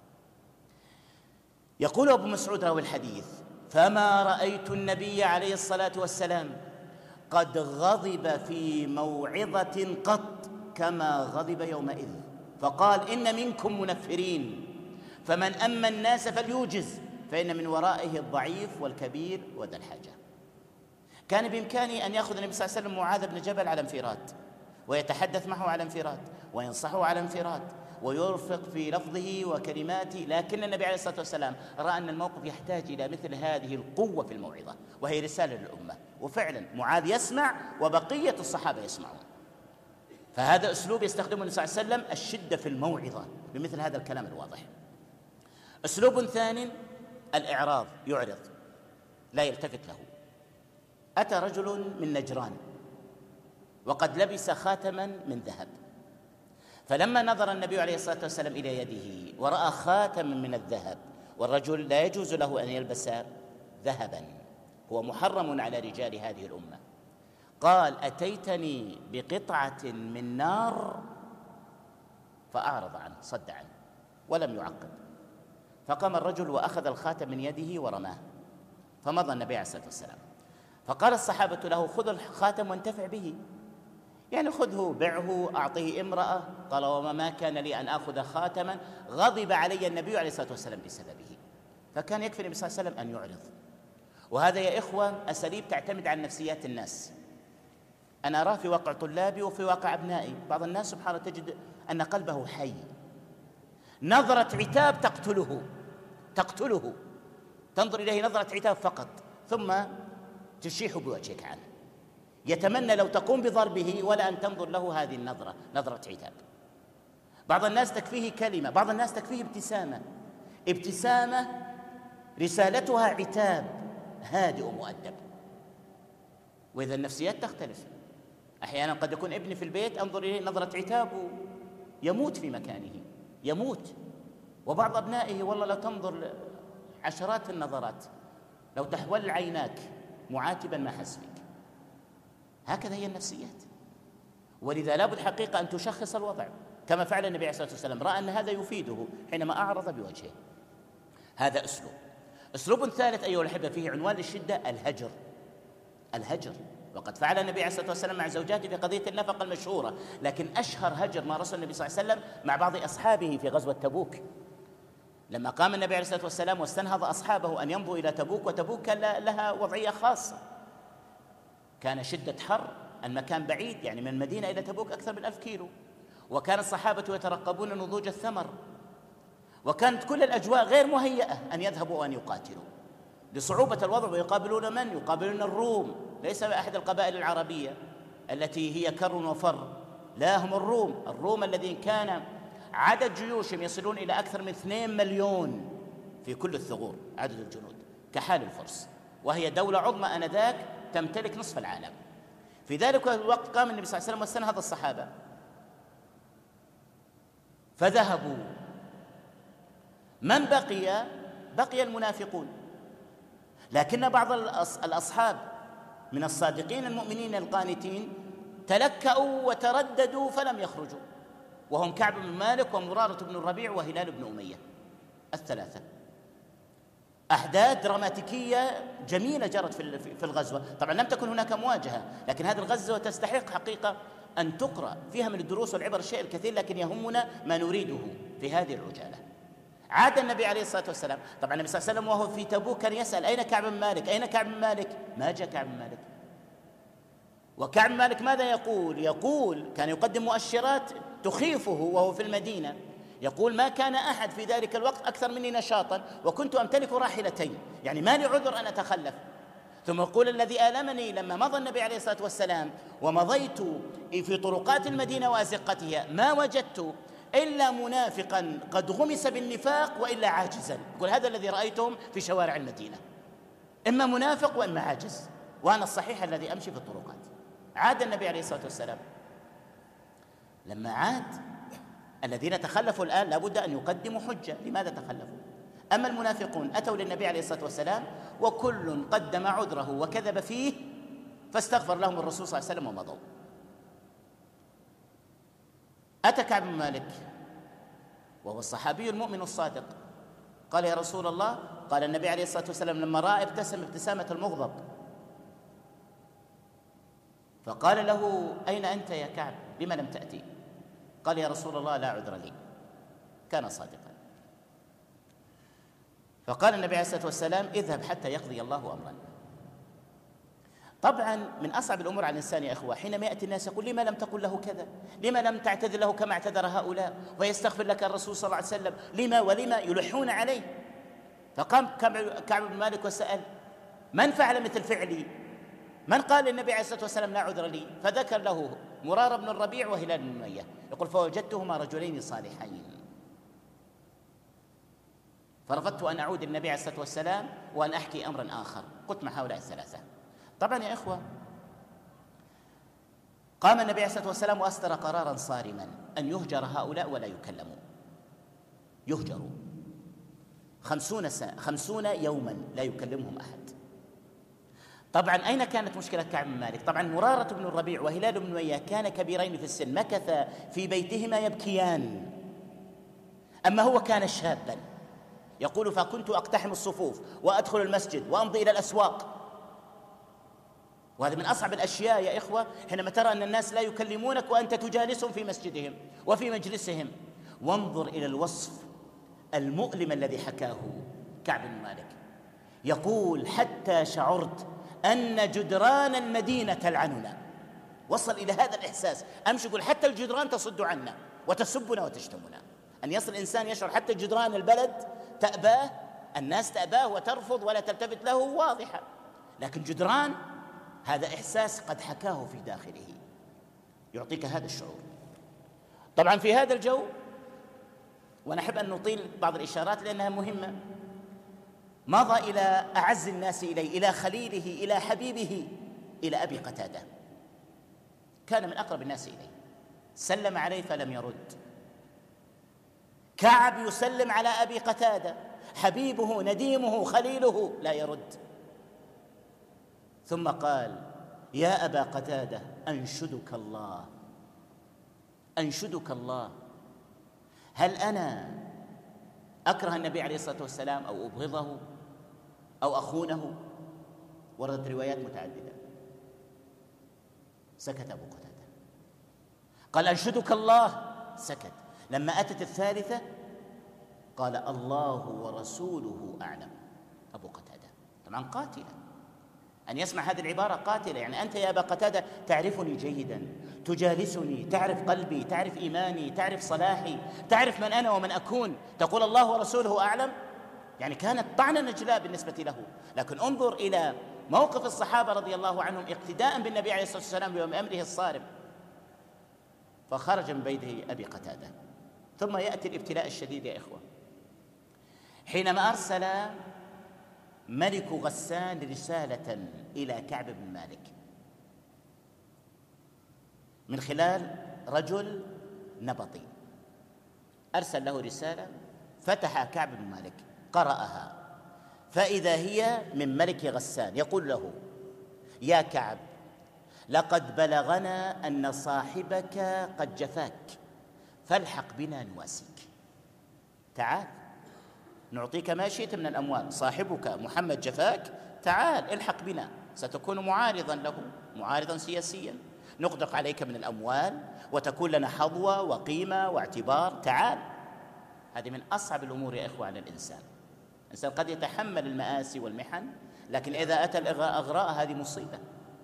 يقول أبو مسعود راوي الحديث: فما رأيت النبي عليه الصلاة والسلام قد غضب في موعظة قط كما غضب يومئذ، فقال: إن منكم منفرين، فمن أما الناس فليوجز، فإن من ورائه الضعيف والكبير وذا الحاجة. كان بإمكانه أن يأخذ النبي صلى الله عليه وسلم معاذ بن جبل على انفراد، ويتحدث معه على انفراد، وينصحه على انفراد، ويرفق في لفظه وكلماته، لكن النبي عليه الصلاة والسلام رأى أن الموقف يحتاج إلى مثل هذه القوة في الموعظة، وهي رسالة للأمة. وفعلا معاذ يسمع وبقية الصحابة يسمعون. فهذا أسلوب يستخدمه النبي صلى الله عليه وسلم، الشدة في الموعظة بمثل هذا الكلام الواضح. أسلوب ثاني الإعراض، يعرض لا يلتفت له. أتى رجل من نجران وقد لبس خاتما من ذهب، فلما نظر النبي عليه الصلاة والسلام إلى يده ورأى خاتما من الذهب، والرجل لا يجوز له أن يلبس ذهبا، هو محرم على رجال هذه الأمة، قال: أتيتني بقطعة من نار؟ فأعرض عنه، صد عنه ولم يعقب. فقام الرجل وأخذ الخاتم من يده ورماه، فمضى النبي عليه الصلاة والسلام. فقال الصحابة له: خذ الخاتم وانتفع به، يعني خذه، بعه، أعطيه امرأة. قال: وما كان لي أن آخذ خاتما غضب علي النبي عليه الصلاة والسلام بسببه. فكان يكفي النبي صلى الله عليه وسلم أن يعرض. وهذا يا إخوة أساليب تعتمد على نفسيات الناس. أنا أراه في واقع طلابي وفي واقع أبنائي. بعض الناس سبحانه تجد أن قلبه حي، نظرة عتاب تقتله، تنظر إليه نظرة عتاب فقط ثم تشيح بوجهك عنه، يتمنى لو تقوم بضربه ولا أن تنظر له هذه النظرة، نظرة عتاب. بعض الناس تكفيه كلمة، بعض الناس تكفيه ابتسامة رسالتها عتاب هادئ ومؤدب. وإذا النفسيات تختلف، أحيانا قد يكون ابني في البيت أنظر إليه نظرة عتاب يموت في مكانه، يموت. وبعض أبنائه والله لو تنظر عشرات النظرات، لو تحول عيناك معاتبا ما حس بك. هكذا هي النفسيات. ولذا لابد حقيقة أن تشخص الوضع كما فعل النبي عليه الصلاة والسلام، رأى أن هذا يفيده حينما أعرض بوجهه. هذا أسلوب ثالث أيها الأحبة فيه عنوان للشدة، الهجر. وقد فعل النبي عليه الصلاة والسلام مع زوجاته في قضية النفقة المشهورة، لكن أشهر هجر ما رسل النبي صلى الله عليه وسلم مع بعض أصحابه في غزوة تبوك، لما قام النبي عليه الصلاة والسلام واستنهض أصحابه أن يمضوا إلى تبوك، وتبوك لها وضعية خاصة، كان شدة حر، المكان بعيد، يعني من المدينة إلى تبوك أكثر من 1000 كيلو، وكان الصحابة يترقبون نضوج الثمر، وكانت كل الأجواء غير مهيئة أن يذهبوا وأن يقاتلوا لصعوبة الوضع. ويقابلون من؟ يقابلون الروم، ليس أحد القبائل العربية التي هي كر وفر، لا، هم الروم الذين كان عدد جيوشهم يصلون إلى أكثر من 2 مليون في كل الثغور عدد الجنود، كحال الفرس، وهي دولة عظمى آنذاك تمتلك نصف العالم. في ذلك الوقت قام النبي صلى الله عليه وسلم واستنهض الصحابة فذهبوا. من بقي المنافقون، لكن بعض الأصحاب من الصادقين المؤمنين القانتين تلكأوا وترددوا فلم يخرجوا، وهم كعب بن مالك ومرارة بن الربيع وهلال بن أمية، الثلاثة. أحداث دراماتيكية جميلة جرت في الغزوة. طبعا لم تكن هناك مواجهة، لكن هذه الغزوة تستحق حقيقة أن تقرأ، فيها من الدروس والعبر الشيء الكثير، لكن يهمنا ما نريده في هذه العجالة. عاد النبي عليه الصلاة والسلام، طبعا النبي صلى الله عليه وسلم وهو في تبوك كان يسأل أين كعب بن مالك، أين كعب بن مالك؟ ما جاء كعب بن مالك. وكعب بن مالك ماذا يقول كان يقدم مؤشرات تخيفه وهو في المدينة، يقول ما كان أحد في ذلك الوقت أكثر مني نشاطا وكنت أمتلك راحلتين، يعني ما لي عذر أن أتخلف. ثم يقول الذي آلمني لما مضى النبي عليه الصلاة والسلام ومضيت في طرقات المدينة وأزقتها ما وجدت إلا منافقا قد غمس بالنفاق وإلا عاجزا. يقول هذا الذي رأيتهم في شوارع المدينة، إما منافق وإما عاجز، وأنا الصحيح الذي أمشي في الطرقات. عاد النبي عليه الصلاة والسلام، لما عاد الذين تخلفوا الآن لابد أن يقدموا حجة لماذا تخلفوا. أما المنافقون أتوا للنبي عليه الصلاة والسلام وكل قدم عذره وكذب فيه، فاستغفر لهم الرسول صلى الله عليه وسلم ومضوا. أتى كعب بن مالك وهو الصحابي المؤمن الصادق، قال يا رسول الله، قال النبي عليه الصلاة والسلام لما رأى ابتسم ابتسامة المغضب، فقال له أين أنت يا كعب، لما لم تأتي؟ قال يا رسول الله لا عذر لي. كان صادقا. فقال النبي عليه الصلاة والسلام اذهب حتى يقضي الله أمرا. طبعا من أصعب الأمور على الإنسان يا إخوة حينما يأتي الناس يقول لما لم تقل له كذا، لما لم تعتذر له كما اعتذر هؤلاء ويستغفر لك الرسول صلى الله عليه وسلم، لما ولما يلحون عليه. فقام كعب بن مالك وسأل من فعل مثل فعلي، من قال للنبي عليه الصلاة والسلام لا عذر لي؟ فذكر له مرارة بن الربيع وهلال بن أمية، يقول فوجدتهما رجلين صالحين، فرفضت أن أعود للنبي عليه الصلاة والسلام وأن أحكي أمرا آخر، قلت مع هؤلاء الثلاثة. طبعا يا إخوة قام النبي عليه الصلاة والسلام وأصدر قرارا صارما أن يهجر هؤلاء ولا يكلموا، يهجروا 50 يوما لا يكلمهم أحد. طبعا أين كانت مشكلة كعب بن مالك؟ طبعا مرارة بن الربيع وهلال بن أمية كان كبيرين في السن، مكث في بيتهما يبكيان، أما هو كان شابا، يقول فكنت أقتحم الصفوف وأدخل المسجد وأمضي إلى الأسواق. وهذا من أصعب الأشياء يا إخوة حينما ترى أن الناس لا يكلمونك وأنت تجالسهم في مسجدهم وفي مجلسهم. وانظر إلى الوصف المؤلم الذي حكاه كعب بن مالك، يقول حتى شعرت أن جدران المدينة تلعننا. وصل إلى هذا الإحساس. أمشي يقول حتى الجدران تصد عنا وتسبنا وتشتمنا. أن يصل الإنسان يشعر حتى جدران البلد تأباه، الناس تأباه وترفض ولا تلتفت له، واضحة، لكن جدران، هذا إحساس قد حكاه في داخله، يعطيك هذا الشعور. طبعا في هذا الجو، ونحب أن نطيل بعض الإشارات لأنها مهمة، مضى إلى أعز الناس إليه، إلى خليله، إلى حبيبه، إلى أبي قتادة. كان من أقرب الناس إليه، سلم عليه فلم يرد. كعب يسلم على أبي قتادة، حبيبه نديمه خليله، لا يرد. ثم قال: يا أبا قتادة أنشدك الله، أنشدك الله، هل أنا أكره النبي عليه الصلاة والسلام أو أبغضه أو أخونه؟ وردت روايات متعددة. سكت أبو قتادة. قال: أنشدك الله، سكت. لما أتت الثالثة قال: الله ورسوله أعلم. أبو قتادة طبعا قاتلا، أن يسمع هذه العبارة قاتلة، يعني أنت يا أبا قتادة تعرفني جيدا، تجالسني، تعرف قلبي، تعرف إيماني، تعرف صلاحي، تعرف من أنا ومن أكون، تقول الله ورسوله أعلم. يعني كانت طعنة نجلاء بالنسبة له. لكن انظر إلى موقف الصحابة رضي الله عنهم اقتداء بالنبي عليه الصلاة والسلام بأمره الصارم. فخرج من بيته أبي قتادة. ثم يأتي الابتلاء الشديد يا إخوة، حينما أرسل ملك غسان رسالة إلى كعب بن مالك من خلال رجل نبطي، أرسل له رسالة، فتح كعب بن مالك، قرأها، فإذا هي من ملك غسان يقول له: يا كعب، لقد بلغنا أن صاحبك قد جفاك، فالحق بنا نواسيك. تعال نعطيك ما شئت من الأموال، صاحبك محمد جفاك، تعال الحق بنا، ستكون معارضا له، معارضا سياسيا، نقدق عليك من الأموال وتكون لنا حظوة وقيمة واعتبار، تعال. هذه من أصعب الأمور يا إخوة على الإنسان. الإنسان قد يتحمل المآسي والمحن، لكن إذا أتى الأغراء هذه مصيبة.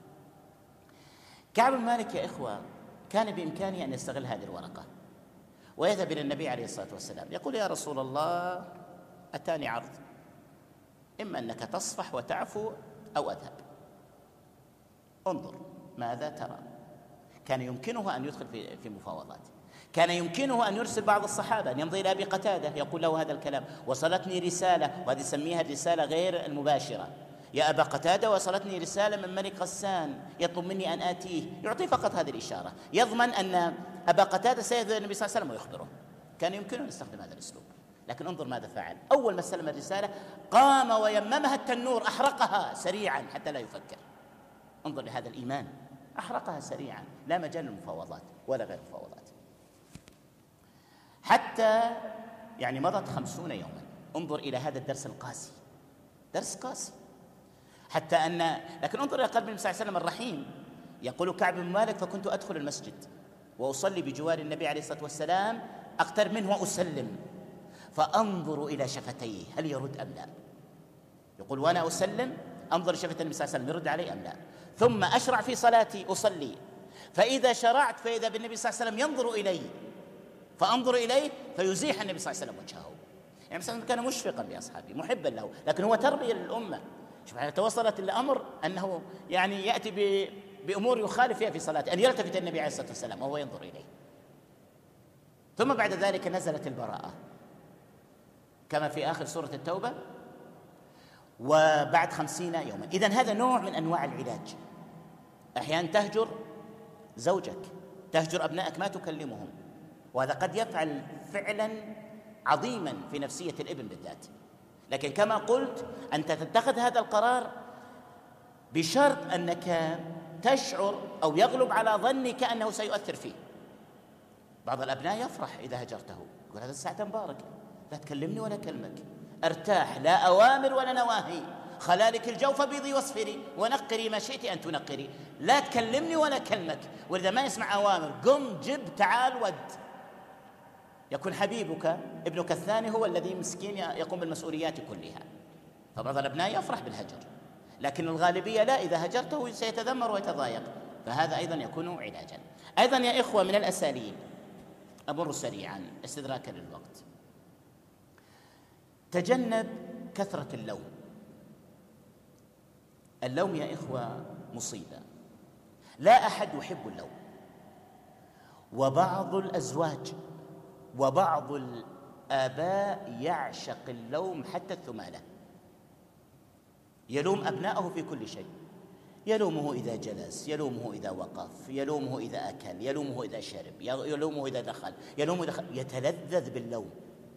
كعب بن مالك يا إخوة كان بإمكانه أن يستغل هذه الورقة ويذهب إلى النبي عليه الصلاة والسلام، يقول: يا رسول الله، أتاني عرض، إما أنك تصفح وتعفو أو أذهب، انظر ماذا ترى. كان يمكنه أن يدخل في مفاوضات، كان يمكنه أن يرسل بعض الصحابة، أن يمضي إلى أبي قتادة يقول له هذا الكلام: وصلتني رسالة، وهذه يسميها الرسالة غير المباشرة، يا أبا قتادة وصلتني رسالة من ملك غسان يطلب مني أن آتيه، يعطي فقط هذه الإشارة، يضمن أن أبا قتادة سيذهب إلى النبي صلى الله عليه وسلم ويخبره. كان يمكنه أن يستخدم هذا الأسلوب، لكن انظر ماذا فعل. أول ما استلم الرسالة قام ويممها التنور، أحرقها سريعا حتى لا يفكر. انظر لهذا الإيمان، أحرقها سريعا، لا مجال للمفاوضات ولا غير المفاوضات. حتى يعني مضت 50 يوما. انظر إلى هذا الدرس القاسي، درس قاسي. حتى أن، لكن انظر إلى قلب النبي صلى الله عليه وسلم الرحيم. يقول كعب بن مالك: فكنت أدخل المسجد وأصلي بجوار النبي عليه الصلاة والسلام، أقترب منه وأسلم، فأنظر إلى شفتيه هل يرد أم لا. يقول: وأنا أسلم أنظر شفتي النبي صلى الله عليه وسلم يرد علي أم لا، ثم أشرع في صلاتي أصلي، فإذا شرعت فإذا بالنبي صلى الله عليه وسلم ينظر إلي، فأنظر إليه فيزيح النبي صلى الله عليه وسلم وجهه. يعني مثلا كان مشفقا بأصحابه، محبا له، لكن هو تربية للأمة. سبحانه توصلت الأمر أنه يعني يأتي بأمور يخالف فيها في صلاته، أن يلتفت النبي عليه الصلاة والسلام وهو ينظر إليه. ثم بعد ذلك نزلت البراءة كما في آخر سورة التوبة: وبعد 50 يوما. إذن هذا نوع من أنواع العلاج. أحيانا تهجر زوجك، تهجر أبنائك، ما تكلمهم، وهذا قد يفعل فعلا عظيما في نفسية الابن بالذات. لكن كما قلت أنت تتخذ هذا القرار بشرط أنك تشعر أو يغلب على ظنك أنه سيؤثر فيه. بعض الأبناء يفرح إذا هجرته، يقول: هذا الساعة مباركة، لا تكلمني ولا كلمك، ارتاح، لا أوامر ولا نواهي، خلالك الجوف بيضي واصفري ونقري ما شئت أن تنقري، لا تكلمني ولا كلمك. وإذا ما يسمع أوامر، قم جب تعال ود. يكون حبيبك ابنك الثاني هو الذي مسكين يقوم بالمسؤوليات كلها. فبعض الأبناء يفرح بالهجر، لكن الغالبية لا، إذا هجرته سيتذمر ويتضايق. فهذا أيضا يكون علاجا. أيضا يا إخوة من الأساليب، أمر سريعا استدراكا للوقت، تجنب كثرة اللوم. اللوم يا إخوة مصيبة، لا أحد يحب اللوم، وبعض الأزواج وبعض الآباء يعشق اللوم حتى الثمالة، يلوم أبنائه في كل شيء، يلومه إذا جلس، يلومه إذا وقف، يلومه إذا أكل، يلومه إذا شرب، يلومه إذا دخل، يتلذذ باللوم،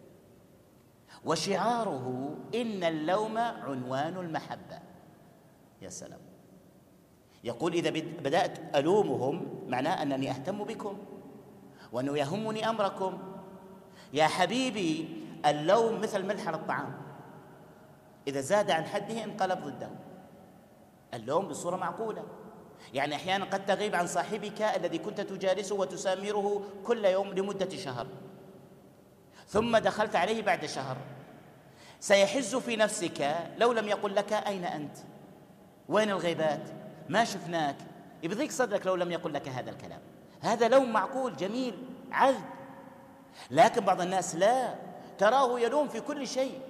وشعاره إن اللوم عنوان المحبة. يا سلام، يقول إذا بدأت ألومهم معناه أنني أهتم بكم وأنه يهمني أمركم. يا حبيبي، اللوم مثل ملح على الطعام، إذا زاد عن حده انقلب ضده. اللوم بصورة معقولة، يعني أحيانا قد تغيب عن صاحبك الذي كنت تجالسه وتسامره كل يوم لمدة شهر، ثم دخلت عليه بعد شهر، سيحز في نفسك لو لم يقل لك أين أنت؟ وين الغيبات؟ ما شفناك. يبضيق صدرك لو لم يقل لك هذا الكلام. هذا لوم معقول جميل عذب. لكن بعض الناس لا، تراه يلوم في كل شيء،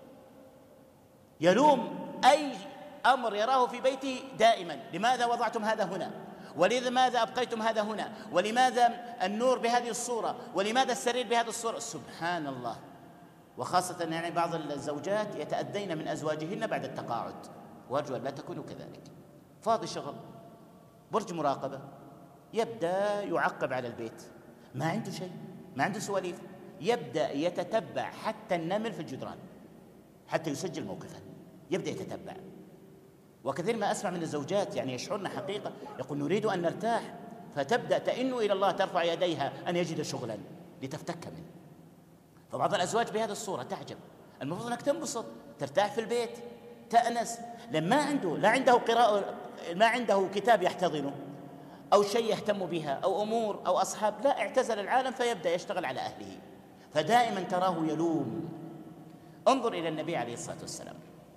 يلوم أي أمر يراه في بيته دائما. لماذا وضعتم هذا هنا؟ ولماذا أبقيتم هذا هنا؟ ولماذا النور بهذه الصورة؟ ولماذا السرير بهذه الصورة؟ سبحان الله. وخاصة يعني بعض الزوجات يتأذين من أزواجهن بعد التقاعد، وأرجو أن لا تكونوا كذلك. فاضي شغل، برج مراقبة، يبدأ يعقب على البيت، ما عنده شيء، ما عنده سواليف، يبدأ يتتبع حتى النمل في الجدران حتى يسجل موقفه، يبدأ يتتبع. وكثير ما أسمع من الزوجات يعني يشعرن حقيقة، يقول نريد أن نرتاح، فتبدأ تئن إلى الله، ترفع يديها أن يجد شغلا لتفتك منه. فبعض الأزواج بهذه الصورة تعجب. المفروض أنك تنبسط، ترتاح في البيت، تأنس. لما عنده لا عنده قراءة، ما عنده كتاب يحتضنه أو شيء يهتم بها أو أمور أو أصحاب، لا، اعتزل العالم فيبدأ يشتغل على أهله، فدائما تراه يلوم. انظر إلى النبي عليه الصلاة والسلام،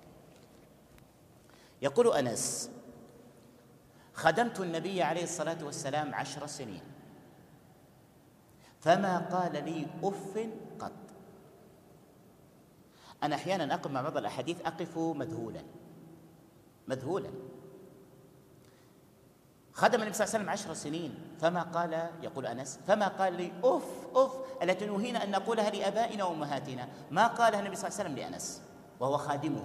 يقول أنس: خدمت النبي عليه الصلاة والسلام 10 سنين فما قال لي أف قط. أنا أحيانا أقف مع بعض الأحاديث أقف مذهولا. خدم النبي صلى الله عليه وسلم 10 سنين فما قال، يقول أنس، فما قال لي أف التي نهينا أن نقولها لآبائنا وأمهاتنا، ما قالها النبي صلى الله عليه وسلم لأنس وهو خادمه.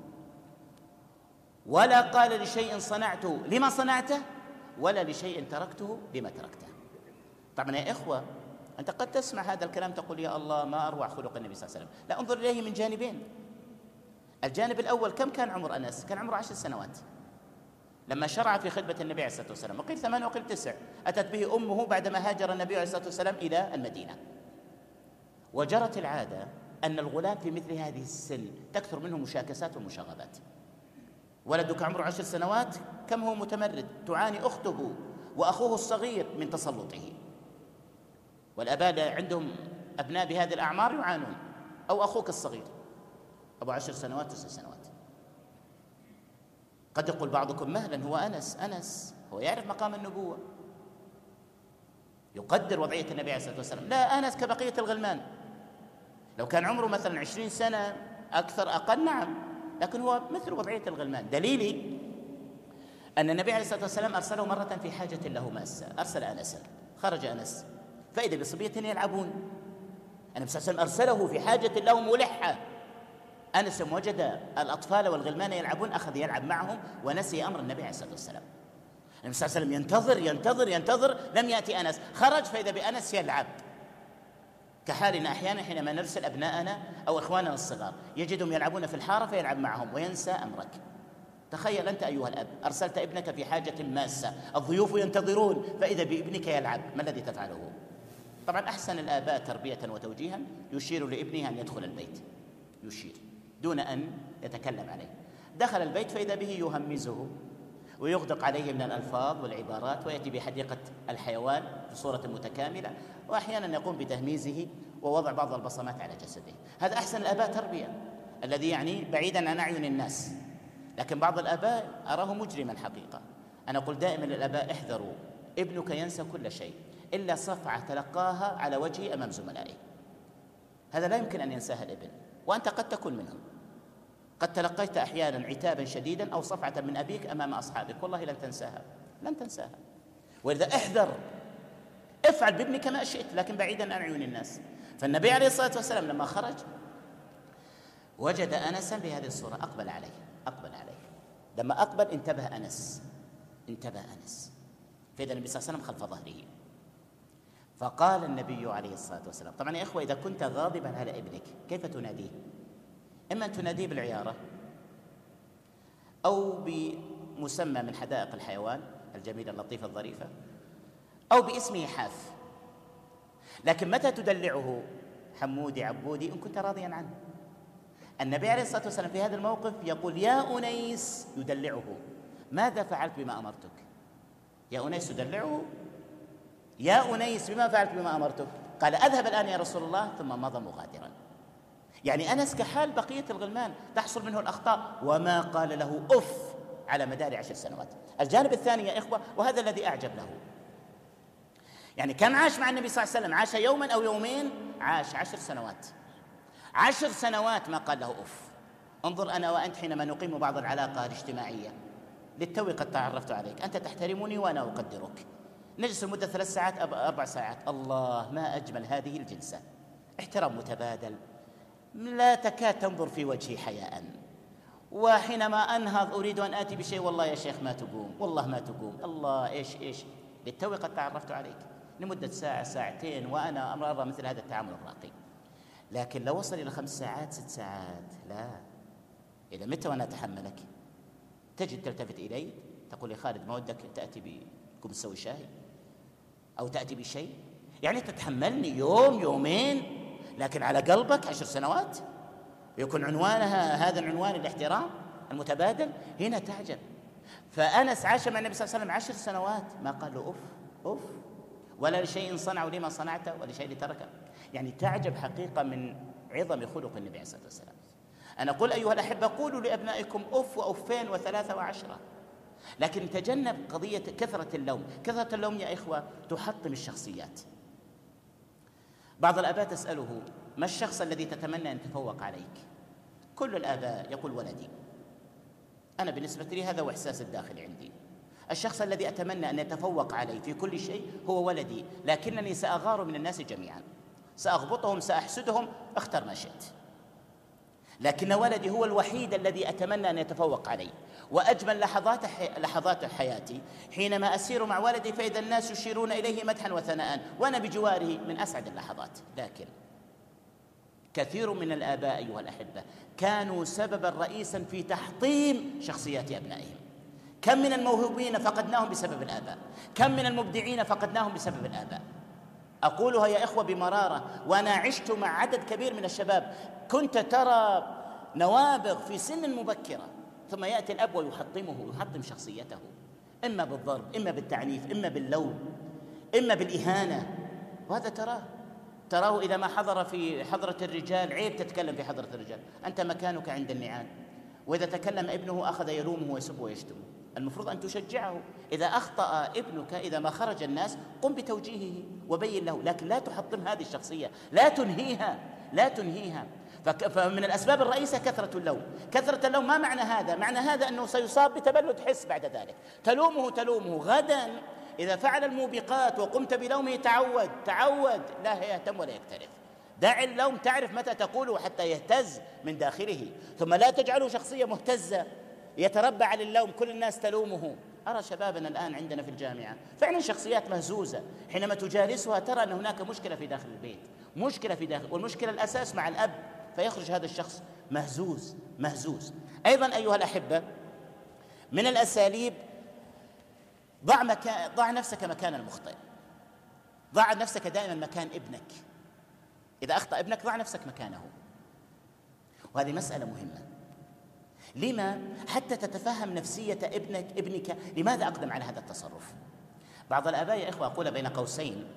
ولا قال لشيء صنعته لما صنعته، ولا لشيء تركته لما تركته. طبعا يا إخوة، أنت قد تسمع هذا الكلام تقول يا الله ما أروع خلق النبي صلى الله عليه وسلم. لا، انظر إليه من جانبين. الجانب الأول، كم كان عمر أنس؟ كان عمره 10 سنوات لما شرع في خدمة النبي عليه الصلاة والسلام، وقيل 8 وقيل 9. أتت به أمه بعدما هاجر النبي عليه الصلاة والسلام إلى المدينة. وجرت العادة أن الغلام في مثل هذه السن تكثر منه مشاكسات ومشاغبات. ولدك عمره 10 سنوات كم هو متمرد، تعاني أخته وأخوه الصغير من تسلطه. والآباء عندهم أبناء بهذه الأعمار يعانون، أو أخوك الصغير أبو 10 سنوات 9 سنوات. قد يقول بعضكم مهلا، هو أنس هو يعرف مقام النبوة، يقدر وضعية النبي عليه الصلاة والسلام. لا، أنس كبقية الغلمان، لو كان عمره مثلا 20 سنة أكثر أقل نعم، لكن هو مثل وضعية الغلمان. دليلي أن النبي عليه الصلاة والسلام أرسله مرة في حاجة له ماسة، أرسل أنسا، خرج أنس فإذا بصبية يلعبون. النبي صلى الله عليه وسلم أرسله في حاجة له ملحة. أنس وجد الأطفال والغلمان يلعبون أخذ يلعب معهم ونسي أمر النبي عليه الصلاة والسلام. النبي صلى الله عليه وسلم ينتظر لم يأتي أنس، خرج فإذا بأنس يلعب. كحالنا أحيانا حينما نرسل أبناءنا أو إخواننا الصغار يجدهم يلعبون في الحارة فيلعب معهم وينسى أمرك. تخيل أنت أيها الأب أرسلت ابنك في حاجة ماسة، الضيوف ينتظرون فإذا بابنك يلعب، ما الذي تفعله؟ طبعا أحسن الآباء تربية وتوجيها يشير لابنه أن يدخل البيت، يشير دون أن يتكلم عليه. دخل البيت فإذا به يهمزه ويغدق عليه من الألفاظ والعبارات، ويأتي بحديقة الحيوان في صورة متكاملة، وأحيانا يقوم بتهميزه ووضع بعض البصمات على جسده. هذا أحسن الآباء تربية، الذي يعني بعيدا عن أعين الناس. لكن بعض الآباء أراه مجرما حقيقة، أنا أقول دائما للآباء: احذروا، ابنك ينسى كل شيء إلا صفعة تلقاها على وجهه أمام زملائه. هذا لا يمكن أن ينساها الابن، وأنت قد تكون منهم. قد تلقيت أحيانا عتابا شديدا أو صفعة من أبيك أمام أصحابك، والله لن تنساها، لن تنساها. ولذا احذر، افعل بابنك ما شئت لكن بعيدا عن عيون الناس. فالنبي عليه الصلاة والسلام لما خرج وجد أنسا بهذه الصورة، أقبل عليه. لما أقبل انتبه أنس، فإذا النبي صلى الله عليه وسلم خلف ظهره. فقال النبي عليه الصلاة والسلام: طبعا يا إخوة، إذا كنت غاضبا على ابنك كيف تناديه؟ إما أن تناديه بالعيارة أو بمسمى من حدائق الحيوان الجميلة اللطيفة الظريفة، أو باسمه حاف. لكن متى تدلعه؟ حمودي عبودي إن كنت راضيا عنه. النبي عليه الصلاة والسلام في هذا الموقف يقول: يا أنيس، يدلعه: ماذا فعلت بما أمرتك؟ يا أنيس يدلعه: يا أنيس بما فعلت بما أمرتك؟ قال: أذهب الآن يا رسول الله، ثم مضى مغادرا. يعني أنس كحال بقية الغلمان تحصل منه الأخطاء، وما قال له أف على مدار 10 سنوات. الجانب الثاني يا إخوة، وهذا الذي أعجب له، يعني كم عاش مع النبي صلى الله عليه وسلم؟ عاش يوما أو يومين؟ عاش 10 سنوات. 10 سنوات ما قال له أف. انظر أنا وأنت حينما نقيم بعض العلاقة الاجتماعية، للتو قد تعرفت عليك، أنت تحترمني وأنا أقدرك، نجلس لمدة 3 ساعات 4 ساعات، الله ما أجمل هذه الجلسة، احترام متبادل، لا تكاد تنظر في وجهي حياء، وحينما أنهض أريد أن آتي بشيء: والله يا شيخ ما تقوم، والله ما تقوم، الله إيش للتو قد تعرفت عليك، لمدة ساعة ساعتين وأنا أرى مثل هذا التعامل الراقي. لكن لو وصل إلى 5 ساعات 6 ساعات، لا، إلى متى وأنا أتحملك؟ تجد تلتفت إلي تقول: يا خالد ما ودك تأتي بكم تسوي شاي أو تأتي بشيء؟ يعني تتحملني يوم يومين، لكن على قلبك 10 سنوات يكون عنوانها هذا العنوان، الاحترام المتبادل. هنا تعجب. فأنس عاش مع النبي صلى الله عليه وسلم 10 سنوات ما قال له أف ولا لشيء صنعه لما صنعته ولشيء تركه. يعني تعجب حقيقة من عظم خلق النبي عليه الصلاة والسلام. أنا أقول أيها الأحبة: قولوا لأبنائكم أف وأفين وثلاثة وعشرة، لكن تجنب قضية كثرة اللوم. كثرة اللوم يا إخوة تحطم الشخصيات. بعض الآباء تسأله: ما الشخص الذي تتمنى أن يتفوق عليك؟ كل الآباء يقول: ولدي. أنا بالنسبة لي هذا هو إحساس الداخل عندي، الشخص الذي أتمنى أن يتفوق علي في كل شيء هو ولدي، لكنني سأغار من الناس جميعا، سأغبطهم، سأحسدهم، اختر ما شئت، لكن ولدي هو الوحيد الذي أتمنى أن يتفوق علي. وأجمل لحظات حياتي حينما أسير مع ولدي فإذا الناس يشيرون إليه مدحا وثناء وأنا بجواره، من أسعد اللحظات. لكن كثير من الآباء أيها الأحبة كانوا سببا رئيسا في تحطيم شخصيات أبنائهم. كم من الموهوبين فقدناهم بسبب الآباء، كم من المبدعين فقدناهم بسبب الآباء. أقولها يا إخوة بمرارة، وأنا عشت مع عدد كبير من الشباب، كنت ترى نوابغ في سن مبكرة ثم يأتي الأب ويحطمه ويحطم شخصيته، إما بالضرب، إما بالتعنيف، إما باللوم، إما بالإهانة. وهذا تراه إذا ما حضر في حضرة الرجال، عيب تتكلم في حضرة الرجال، أنت مكانك عند النعال. وإذا تكلم ابنه أخذ يلومه ويسبه ويشتمه. المفروض أن تشجعه، إذا أخطأ ابنك، إذا ما خرج الناس، قم بتوجيهه وبين له، لكن لا تحطم هذه الشخصية، لا تنهيها. فمن الأسباب الرئيسة كثرة اللوم. كثرة اللوم ما معنى هذا؟ معنى هذا أنه سيصاب بتبلد حس بعد ذلك، تلومه غدا إذا فعل الموبقات وقمت بلومه تعود لا يهتم ولا يكترث. دع اللوم، تعرف متى تقوله حتى يهتز من داخله، ثم لا تجعله شخصية مهتزة يتربى على اللوم، كل الناس تلومه. أرى شبابنا الآن عندنا في الجامعة فعلا شخصيات مهزوزة، حينما تجالسها ترى أن هناك مشكلة في داخل البيت، والمشكلة الأساس مع الأب، فيخرج هذا الشخص مهزوز. أيضا أيها الأحبة من الأساليب: ضع نفسك مكان المخطئ، ضع نفسك دائما مكان ابنك. إذا أخطأ ابنك ضع نفسك مكانه، وهذه مسألة مهمة. لما؟ حتى تتفهم نفسية ابنك لماذا أقدم على هذا التصرف. بعض الآباء يا إخوة، أقول بين قوسين،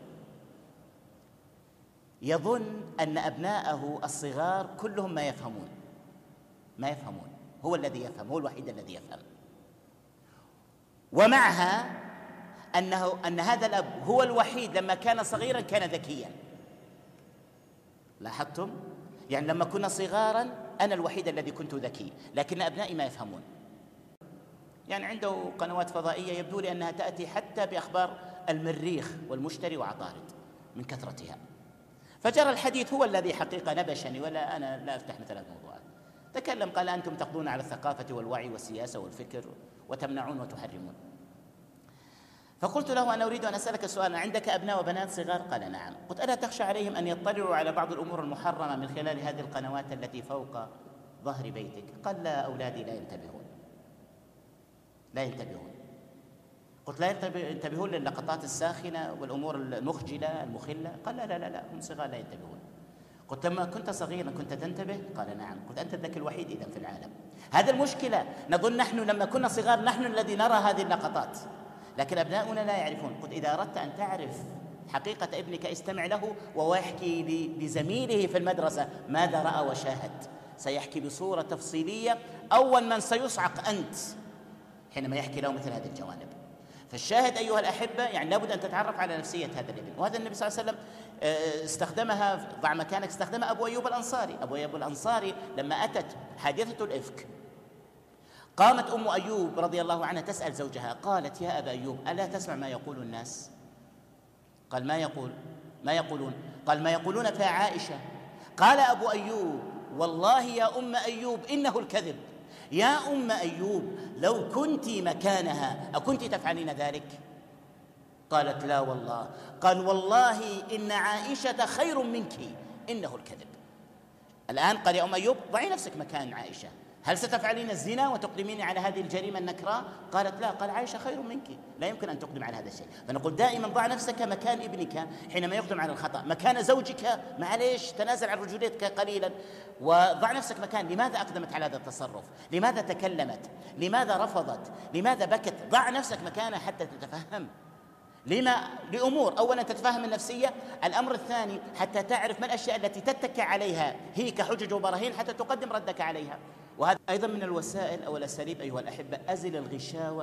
يظن أن أبناءه الصغار كلهم ما يفهمون، هو الذي يفهم، هو الوحيد الذي يفهم. ومعها أن هذا الأب هو الوحيد لما كان صغيرا كان ذكيا. لاحظتم؟ يعني لما كنا صغارا أنا الوحيد الذي كنت ذكي، لكن أبنائي ما يفهمون. يعني عنده قنوات فضائية يبدو لي أنها تأتي حتى بأخبار المريخ والمشتري وعطارد من كثرتها. فجرى الحديث هو الذي حقيقة نبشني، ولا أنا لا أفتح مثل هذه الموضوعات. تكلم قال: أنتم تقضون على الثقافة والوعي والسياسة والفكر وتمنعون وتحرمون. فقلت له: أنا أريد أن أسألك سؤالا، عندك أبناء وبنات صغار؟ قال: نعم. قلت: ألا تخشى عليهم أن يطلعوا على بعض الأمور المحرمة من خلال هذه القنوات التي فوق ظهر بيتك؟ قال: لا، أولادي لا ينتبهون. قلت: لا ينتبهون للقطات الساخنة والأمور المخجلة المخلة؟ قال: لا، هم صغار لا ينتبهون. قلت: لما كنت صغيرا كنت تنتبه؟ قال: نعم. قلت: أنت الذكي الوحيد إذن في العالم. هذا المشكلة، نظن نحن لما كنا صغار نحن الذي نرى هذه اللقطات، لكن أبناؤنا لا يعرفون. قلت: إذا أردت أن تعرف حقيقة ابنك استمع له وهو يحكي لزميله في المدرسة ماذا رأى وشاهد. سيحكي بصورة تفصيلية، أول من سيصعق أنت حينما يحكي له مثل هذه الجوانب. فالشاهد أيها الأحبة، يعني لابد أن تتعرف على نفسية هذا الابن. وهذا النبي صلى الله عليه وسلم استخدمها، ضع مكانك، استخدمها أبو أيوب الأنصاري. أبو أيوب الأنصاري لما أتت حادثة الإفك قامت أم أيوب رضي الله عنها تسأل زوجها، قالت: يا أبا أيوب، ألا تسمع ما يقول الناس؟ قال: ما يقولون؟ قال: ما يقولون في عائشة. قال أبو أيوب: والله يا أم أيوب إنه الكذب. يا أم أيوب، لو كنت مكانها أكنت تفعلين ذلك؟ قالت: لا والله. قال: والله إن عائشة خير منك، إنه الكذب. الآن قال: يا أم أيوب، ضعي نفسك مكان عائشة، هل ستفعلين الزنا وتقدمين على هذه الجريمة النكراء؟ قالت: لا. قال: عائشة خير منك، لا يمكن أن تقدم على هذا الشيء. فنقول دائما ضع نفسك مكان ابنك حينما يقدم على الخطأ، مكان زوجك، معليش تنازل عن رجوليتك قليلا وضع نفسك مكان. لماذا أقدمت على هذا التصرف؟ لماذا تكلمت؟ لماذا رفضت؟ لماذا بكت؟ ضع نفسك مكانها حتى تتفهم. لأمور، أولا تتفهم النفسية، الأمر الثاني حتى تعرف ما الأشياء التي تتكى عليها هي كحجج وبراهين حتى تقدم ردك عليها. وهذا أيضا من الوسائل أو الأساليب أيها الأحبة. أزل الغشاوة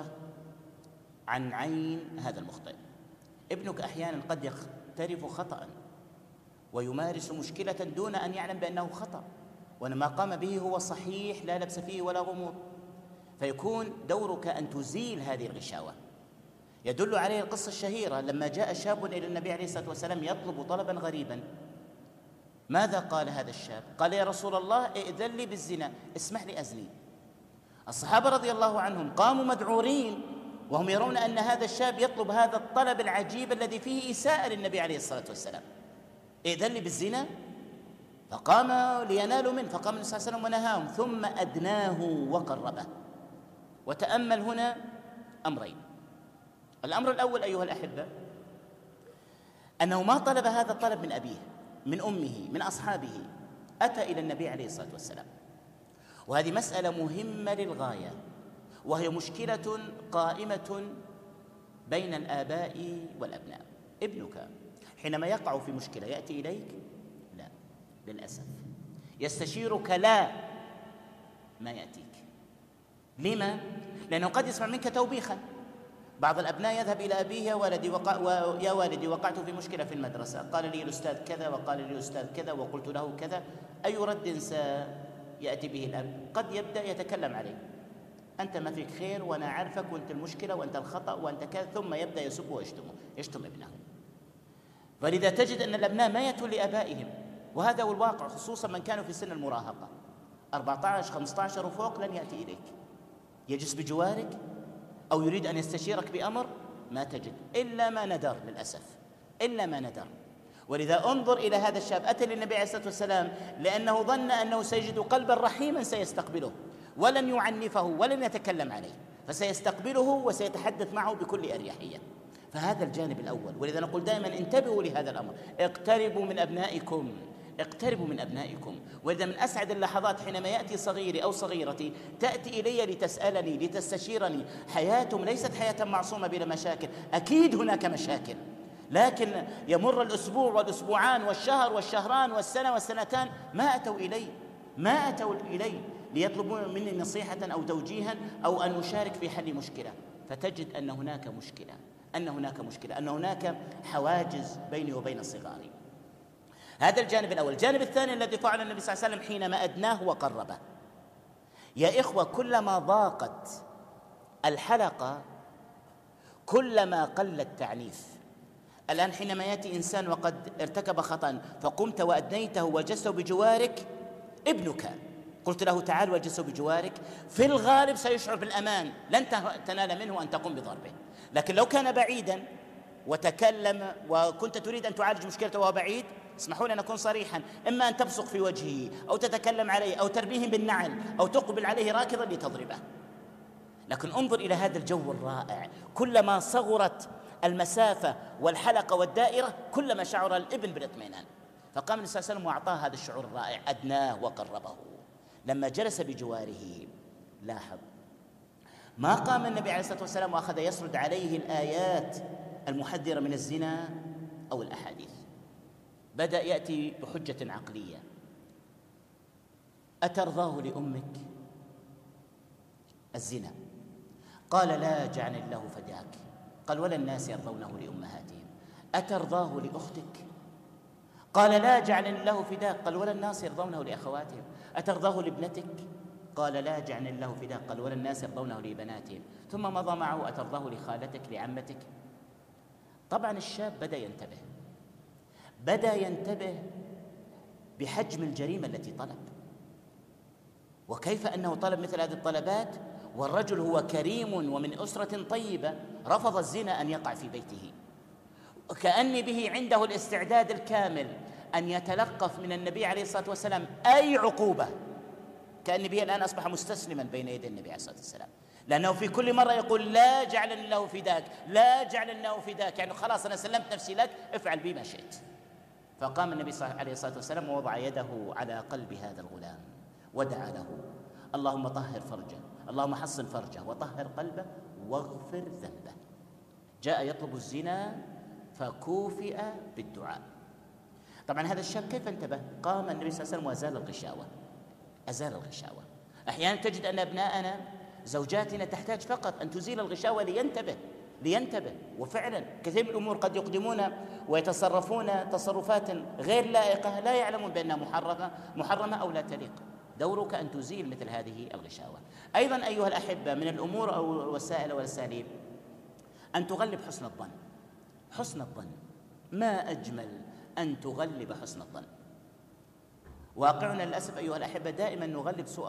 عن عين هذا المخطئ. ابنك أحيانا قد يقترف خطأ ويمارس مشكلة دون أن يعلم بأنه خطأ، وأن ما قام به هو صحيح لا لبس فيه ولا غموض، فيكون دورك أن تزيل هذه الغشاوة. يدل عليه القصة الشهيرة لما جاء شاب إلى النبي عليه الصلاة والسلام يطلب طلبا غريبا. ماذا قال هذا الشاب؟ قال: يا رسول الله، ائذن لي بالزنا، اسمح لي أزني. الصحابة رضي الله عنهم قاموا مذعورين وهم يرون أن هذا الشاب يطلب هذا الطلب العجيب الذي فيه إساءة للنبي عليه الصلاة والسلام. ائذن لي بالزنا؟ فقام لينالوا منه، فقام النبي صلى الله عليه وسلم ونهاهم، ثم أدناه وقربه. وتأمل هنا أمرين. الأمر الأول أيها الأحبة، أنه ما طلب هذا الطلب من أبيه، من أمه، من أصحابه، أتى إلى النبي عليه الصلاة والسلام. وهذه مسألة مهمة للغاية، وهي مشكلة قائمة بين الآباء والأبناء. ابنك حينما يقع في مشكلة يأتي إليك؟ لا، للأسف. يستشيرك؟ لا، ما يأتيك. لما؟ لأنه قد يسمع منك توبيخا. بعض الأبناء يذهب إلى أبيه: يا والدي وقعت في مشكلة في المدرسة، قال لي الأستاذ كذا وقال لي الأستاذ كذا وقلت له كذا. أي رد سيأتي به الأب؟ قد يبدأ يتكلم عليه: أنت ما فيك خير وأنا عارفك وأنت المشكلة وأنت الخطأ وأنت كذا، ثم يبدأ يسب ويشتمه، يشتم ابنه. فلذا تجد أن الأبناء ما يأتون لآبائهم، وهذا هو الواقع، خصوصا من كانوا في سن المراهقة 14 15 وفوق، لن يأتي إليك. يجلس بجوارك أو يريد أن يستشيرك بأمر، ما تجد إلا ما ندر، للأسف إلا ما ندر. ولذا انظر إلى هذا الشاب، أتى للنبي عليه الصلاة والسلام لأنه ظن أنه سيجد قلبا رحيما سيستقبله ولن يعنفه ولن يتكلم عليه، فسيستقبله وسيتحدث معه بكل أريحية. فهذا الجانب الأول. ولذا نقول دائما انتبهوا لهذا الأمر، اقتربوا من أبنائكم، اقتربوا من أبنائكم. وإذا من أسعد اللحظات حينما يأتي صغيري أو صغيرتي تأتي إلي لتسألني لتستشيرني. حياتهم ليست حياة معصومة بلا مشاكل، أكيد هناك مشاكل، لكن يمر الأسبوع والأسبوعان والشهر والشهران والسنة والسنتان ما أتوا إلي ليطلبون مني نصيحة أو توجيها أو أن أشارك في حل مشكلة. فتجد أن هناك مشكلة، أن هناك حواجز بيني وبين صغاري. هذا الجانب الأول. الجانب الثاني الذي فعل النبي صلى الله عليه وسلم حينما أدناه وقربه. يا إخوة، كلما ضاقت الحلقة كلما قل التعنيف. الآن حينما يأتي إنسان وقد ارتكب خطأ فقمت وأدنيته وجلسته بجوارك، ابنك قلت له تعال وجلسه بجوارك، في الغالب سيشعر بالأمان، لن تنال منه أن تقوم بضربه. لكن لو كان بعيدا وتكلم وكنت تريد أن تعالج مشكلته وهو بعيد، اسمحوا لي أن أكون صريحا، إما أن تبصق في وجهه أو تتكلم عليه أو ترميه بالنعل أو تقبل عليه راكضا لتضربه. لكن انظر إلى هذا الجو الرائع، كلما صغرت المسافة والحلقة والدائرة كلما شعر الابن بالاطمئنان. فقام النبي صلى الله عليه وسلم وأعطاه هذا الشعور الرائع، أدناه وقربه. لما جلس بجواره لاحظ ما قام النبي عليه الصلاة والسلام وأخذ يسرد عليه الآيات المحذرة من الزنا أو الأحاديث، بدأ يأتي بحجة عقلية. أترضاه لأمك الزنا؟ قال لا جعل الله فداك. قال ولا الناس يرضونه لأمهاتهم. أترضاه لأختك؟ قال لا جعل الله فداك. قال ولا الناس يرضونه لأخواتهم. أترضاه لابنتك؟ قال لا جعل الله فداك. قال ولا الناس يرضونه لبناتهم. ثم مضى معه أترضاه لخالتك لعمتك؟ طبعا الشاب بدأ ينتبه بحجم الجريمة التي طلب، وكيف أنه طلب مثل هذه الطلبات والرجل هو كريم ومن أسرة طيبة، رفض الزنا أن يقع في بيته، كأن به عنده الاستعداد الكامل أن يتلقف من النبي عليه الصلاة والسلام أي عقوبة، كأن به الآن أصبح مستسلما بين يدي النبي عليه الصلاة والسلام، لأنه في كل مرة يقول لا جعلني الله فداك، لا جعلني الله فداك، يعني خلاص أنا سلمت نفسي لك، افعل بي ما شئت. فقام النبي عليه الصلاة والسلام ووضع يده على قلب هذا الغلام ودعا له، اللهم طهر فرجه، اللهم حصن فرجه وطهر قلبه واغفر ذنبه. جاء يطلب الزنا فكوفئ بالدعاء. طبعا هذا الشاب كيف انتبه؟ قام النبي صلى الله عليه وسلم وأزال الغشاوة. أحيانا تجد أن أبناءنا زوجاتنا تحتاج فقط أن تزيل الغشاوة لينتبه. وفعلا كثير من الأمور قد يقدمون ويتصرفون تصرفات غير لائقة لا يعلمون بأنها محرمة أو لا تليق. دورك أن تزيل مثل هذه الغشاوة. أيضا أيها الأحبة، من الأمور أو الوسائل والأساليب أن تغلب حسن الظن. ما أجمل أن تغلب حسن الظن. واقعنا للأسف أيها الأحبة دائما نغلب سوء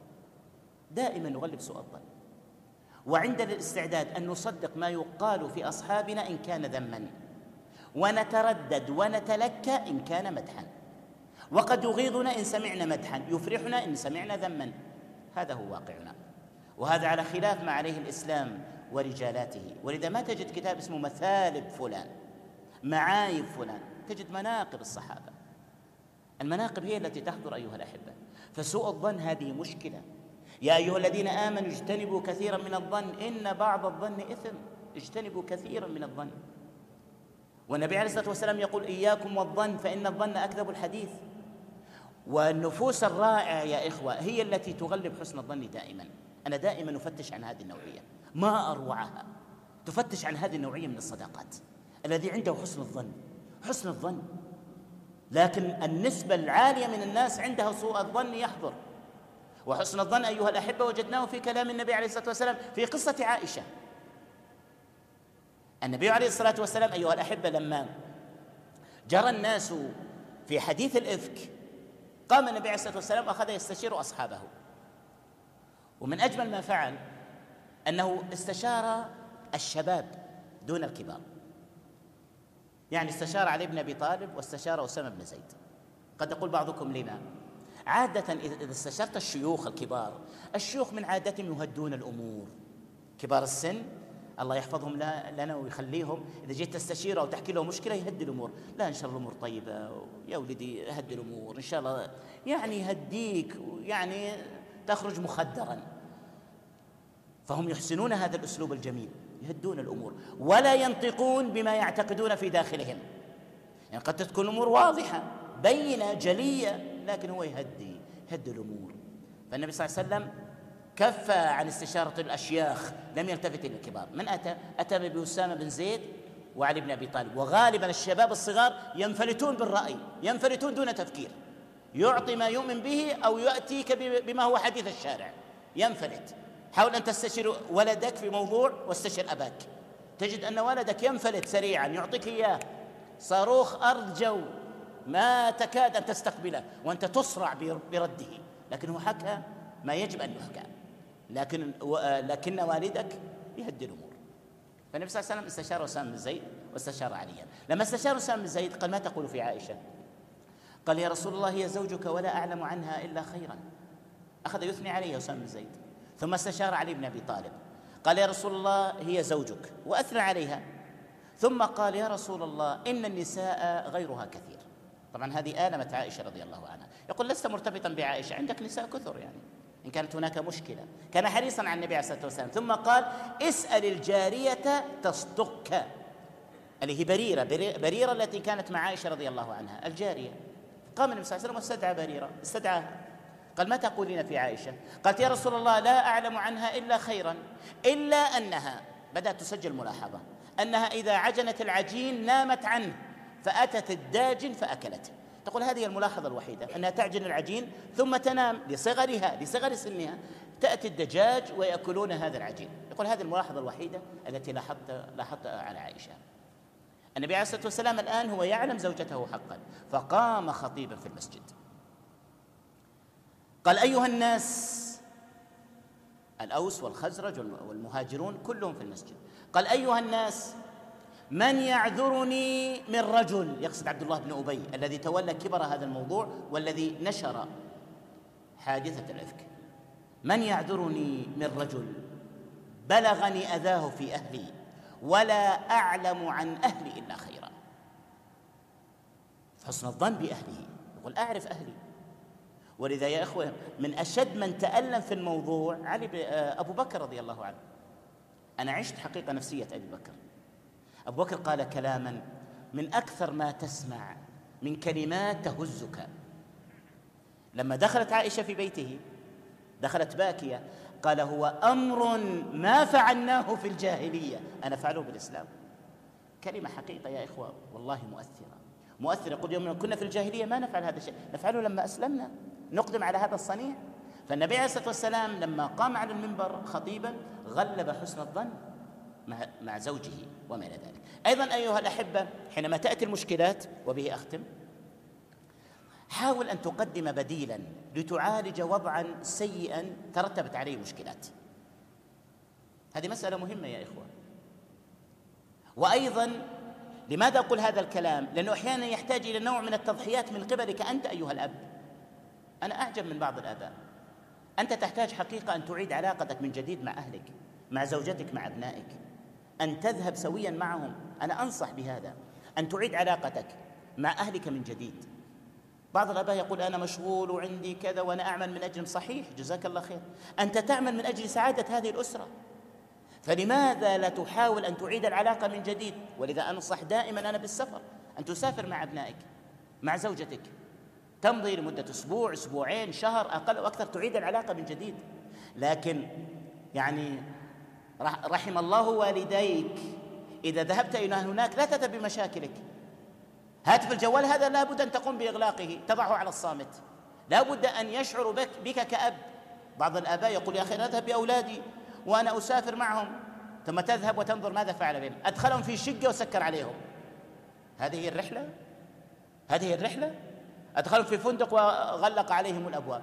الظن، وعندنا الاستعداد أن نصدق ما يقال في أصحابنا إن كان ذما، ونتردد ونتلكى إن كان مدحا، وقد يغيظنا إن سمعنا مدحا، يفرحنا إن سمعنا ذما. هذا هو واقعنا، وهذا على خلاف ما عليه الإسلام ورجالاته. ولذا ما تجد كتاب اسمه مثالب فلان، معايب فلان، تجد مناقب الصحابة. المناقب هي التي تحضر أيها الأحبة. فسوء الظن هذه مشكلة. يا أيها الذين آمنوا اجتنبوا كثيرا من الظن إن بعض الظن إثم. اجتنبوا كثيرا من الظن. والنبي عليه الصلاة والسلام يقول إياكم والظن فإن الظن أكذب الحديث. والنفوس الرائعة يا إخوة هي التي تغلب حسن الظن دائما. أنا دائما أفتش عن هذه النوعية، ما أروعها. تفتش عن هذه النوعية من الصداقات الذي عنده حسن الظن، لكن النسبة العالية من الناس عندها سوء الظن يحضر. وحسن الظن أيها الأحبة وجدناه في كلام النبي عليه الصلاة والسلام في قصة عائشة. النبي عليه الصلاة والسلام أيها الأحبة لما جرى الناس في حديث الإفك، قام النبي عليه الصلاة والسلام أخذ يستشير أصحابه، ومن أجمل ما فعل أنه استشار الشباب دون الكبار. يعني استشار علي بن أبي طالب واستشار أسامة بن زيد. قد يقول بعضكم لما؟ عادة إذا استشرت الشيوخ الكبار، الشيوخ من عادتهم يهدون الأمور، كبار السن الله يحفظهم لنا ويخليهم، إذا جيت تستشيره أو تحكي له مشكلة يهدي الأمور. لا إن شاء الله الأمور طيبة يا ولدي، هدي الأمور إن شاء الله، يعني يهديك، يعني تخرج مخدرا. فهم يحسنون هذا الأسلوب الجميل، يهدون الأمور ولا ينطقون بما يعتقدون في داخلهم. يعني قد تكون الأمور واضحة بينة جلية، لكن هو يهدي الأمور. فالنبي صلى الله عليه وسلم كف عن استشارة الأشياخ، لم يلتفت إلى الكبار. من أتى بأسامة بن زيد وعلي بن أبي طالب. وغالبا الشباب الصغار ينفلتون بالرأي، ينفلتون دون تفكير، يعطي ما يؤمن به أو يأتيك بما هو حديث الشارع، ينفلت. حاول أن تستشير ولدك في موضوع واستشر أباك، تجد أن ولدك ينفلت سريعا، يعطيك إياه صاروخ أرض جو ما تكاد أن تستقبله وأنت تصرع برده، لكنه حكى ما يجب أن يحكى، لكن والدك يهدي الأمور. فالنبي صلى الله عليه وسلم استشار أسامة بن زيد واستشار عليا. لما استشار أسامة بن زيد قال: ما تقول في عائشة؟ قال: يا رسول الله هي زوجك ولا أعلم عنها إلا خيرا. أخذ يثني عليه أسامة بن زيد. ثم استشار علي بن أبي طالب، قال: يا رسول الله هي زوجك، وأثنى عليها. ثم قال: يا رسول الله إن النساء غيرها كثير. طبعا هذه آلمت عائشة رضي الله عنها. يقول: لست مرتبطا بعائشة، عندك نساء كثر، يعني إن كانت هناك مشكلة. كان حريصا على النبي عليه الصلاة والسلام. ثم قال: اسأل الجارية تصدقك، اللي هي بريرة التي كانت مع عائشة رضي الله عنها، الجارية. قام النبي صلى الله عليه وسلم واستدعى بريرة، استدعاها. قال: ما تقولين في عائشة؟ قالت: يا رسول الله لا أعلم عنها إلا خيرا، إلا أنها، بدأت تسجل ملاحظة، أنها إذا عجنت العجين نامت عنه فأتت الداجن فأكلته. تقول هذه الملاحظة الوحيدة، أنها تعجن العجين ثم تنام لصغر سنها، تأتي الدجاج ويأكلون هذا العجين. يقول هذه الملاحظة الوحيدة التي لاحظتها على عائشة. النبي عليه الصلاة والسلام الآن هو يعلم زوجته حقا، فقام خطيبا في المسجد قال: أيها الناس، الأوس والخزرج والمهاجرون كلهم في المسجد، قال: أيها الناس، من يعذرني من رجل، يقصد عبد الله بن أبي الذي تولى كبر هذا الموضوع والذي نشر حادثة الإفك. من يعذرني من رجل بلغني أذاه في أهلي ولا أعلم عن أهلي إلا خيرا. حسن الظن بأهله، يقول أعرف أهلي. ولذا يا إخوة من أشد من تألم في الموضوع أبو بكر رضي الله عنه. أنا عشت حقيقة نفسية أبي بكر. أبو بكر قال كلاما من أكثر ما تسمع من كلمات تهزك. لما دخلت عائشة في بيته دخلت باكية، قال: هو أمر ما فعلناه في الجاهلية أنا فعله بالإسلام. كلمة حقيقة يا إخوة والله مؤثرة. يقول: يوم كنا في الجاهلية ما نفعل هذا الشيء، نفعله لما أسلمنا، نقدم على هذا الصنيع. فالنبي عليه الصلاة والسلام لما قام على المنبر خطيبا غلب حسن الظن مع زوجه وما إلى ذلك. أيضا أيها الأحبة، حينما تأتي المشكلات، وبه أختم، حاول أن تقدم بديلا لتعالج وضعا سيئا ترتبت عليه مشكلات. هذه مسألة مهمة يا إخوة. وأيضا لماذا أقول هذا الكلام؟ لأنه أحيانا يحتاج إلى نوع من التضحيات من قبلك أنت أيها الأب. أنا أعجب من بعض الآباء. أنت تحتاج حقيقة أن تعيد علاقتك من جديد مع أهلك، مع زوجتك، مع أبنائك، أن تذهب سويا معهم. أنا أنصح بهذا، أن تعيد علاقتك مع أهلك من جديد. بعض الآباء يقول: أنا مشغول وعندي كذا وأنا أعمل من أجل. صحيح، جزاك الله خير، أنت تعمل من أجل سعادة هذه الأسرة، فلماذا لا تحاول أن تعيد العلاقة من جديد؟ ولذا أنصح دائما أنا بالسفر، أن تسافر مع أبنائك، مع زوجتك، تمضي لمدة أسبوع، أسبوعين، شهر، أقل أو أكثر، تعيد العلاقة من جديد. لكن يعني رحم الله والديك، إذا ذهبت إلى هناك لا تذهب بمشاكلك. هاتف الجوال هذا لا بد أن تقوم بإغلاقه، تضعه على الصامت، لا بد أن يشعر بك كأب. بعض الآباء يقول: يا أخي أنا أذهب بأولادي وأنا أسافر معهم، ثم تذهب وتنظر ماذا فعل بهم، أدخلهم في شقة وسكر عليهم. هذه هي الرحلة؟ هذه هي الرحلة؟ أدخلهم في فندق وغلق عليهم الأبواب.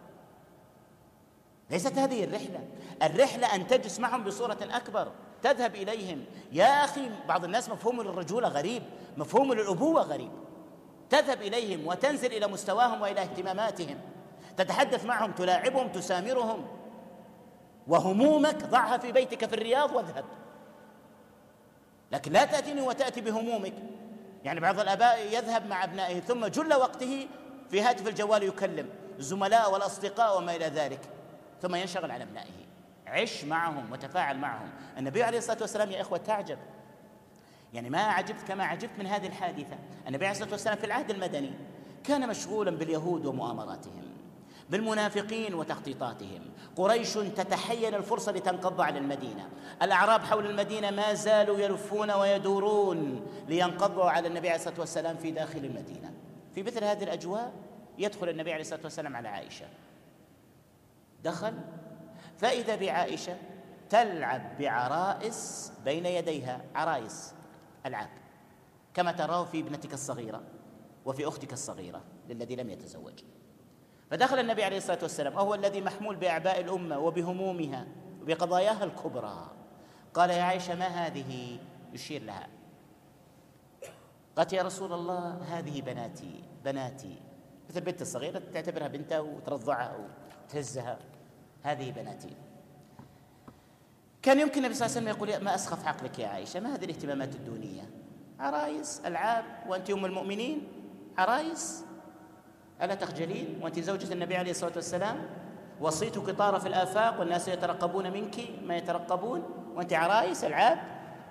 ليست هذه الرحلة. الرحلة أن تجلس معهم بصورة أكبر، تذهب إليهم. يا أخي بعض الناس مفهوم للرجولة غريب، مفهوم للأبوة غريب. تذهب إليهم وتنزل إلى مستواهم وإلى اهتماماتهم، تتحدث معهم، تلاعبهم، تسامرهم. وهمومك ضعها في بيتك في الرياض واذهب، لكن لا تأتيني وتأتي بهمومك. يعني بعض الآباء يذهب مع أبنائه ثم جل وقته في هاتف الجوال يكلم الزملاء والأصدقاء وما إلى ذلك، ثم ينشغل عن أبنائه. عش معهم وتفاعل معهم. النبي عليه الصلاة والسلام يا إخوة تعجب، يعني ما عجبت كما عجبت من هذه الحادثة. النبي عليه الصلاة والسلام في العهد المدني كان مشغولا باليهود ومؤامراتهم، بالمنافقين وتخطيطاتهم. قريش تتحين الفرصة لتنقض على المدينة. الأعراب حول المدينة ما زالوا يلفون ويدورون لينقضوا على النبي عليه الصلاة والسلام في داخل المدينة. في مثل هذه الأجواء يدخل النبي عليه الصلاة والسلام على عائشة. دخل فإذا بعائشة تلعب بعرائس بين يديها، عرائس ألعاب كما تراه في ابنتك الصغيرة وفي أختك الصغيرة للذي لم يتزوج. فدخل النبي عليه الصلاة والسلام وهو الذي محمول بأعباء الأمة وبهمومها وبقضاياها الكبرى. قال: يا عائشة ما هذه؟ يشير لها. قالت: يا رسول الله هذه بناتي، مثل البنت الصغيرة تعتبرها بنتها وترضعها وتهزها، هذه بناتي. كان يمكن النبي صلى الله عليه وسلم يقول: ما أسخف عقلك يا عائشة، ما هذه الاهتمامات الدونية؟ عرايس ألعاب وأنت أم المؤمنين، عرايس، ألا تخجلين وأنت زوجة النبي عليه الصلاة والسلام؟ وصيتك طار في الآفاق والناس يترقبون منك ما يترقبون وأنت عرايس ألعاب.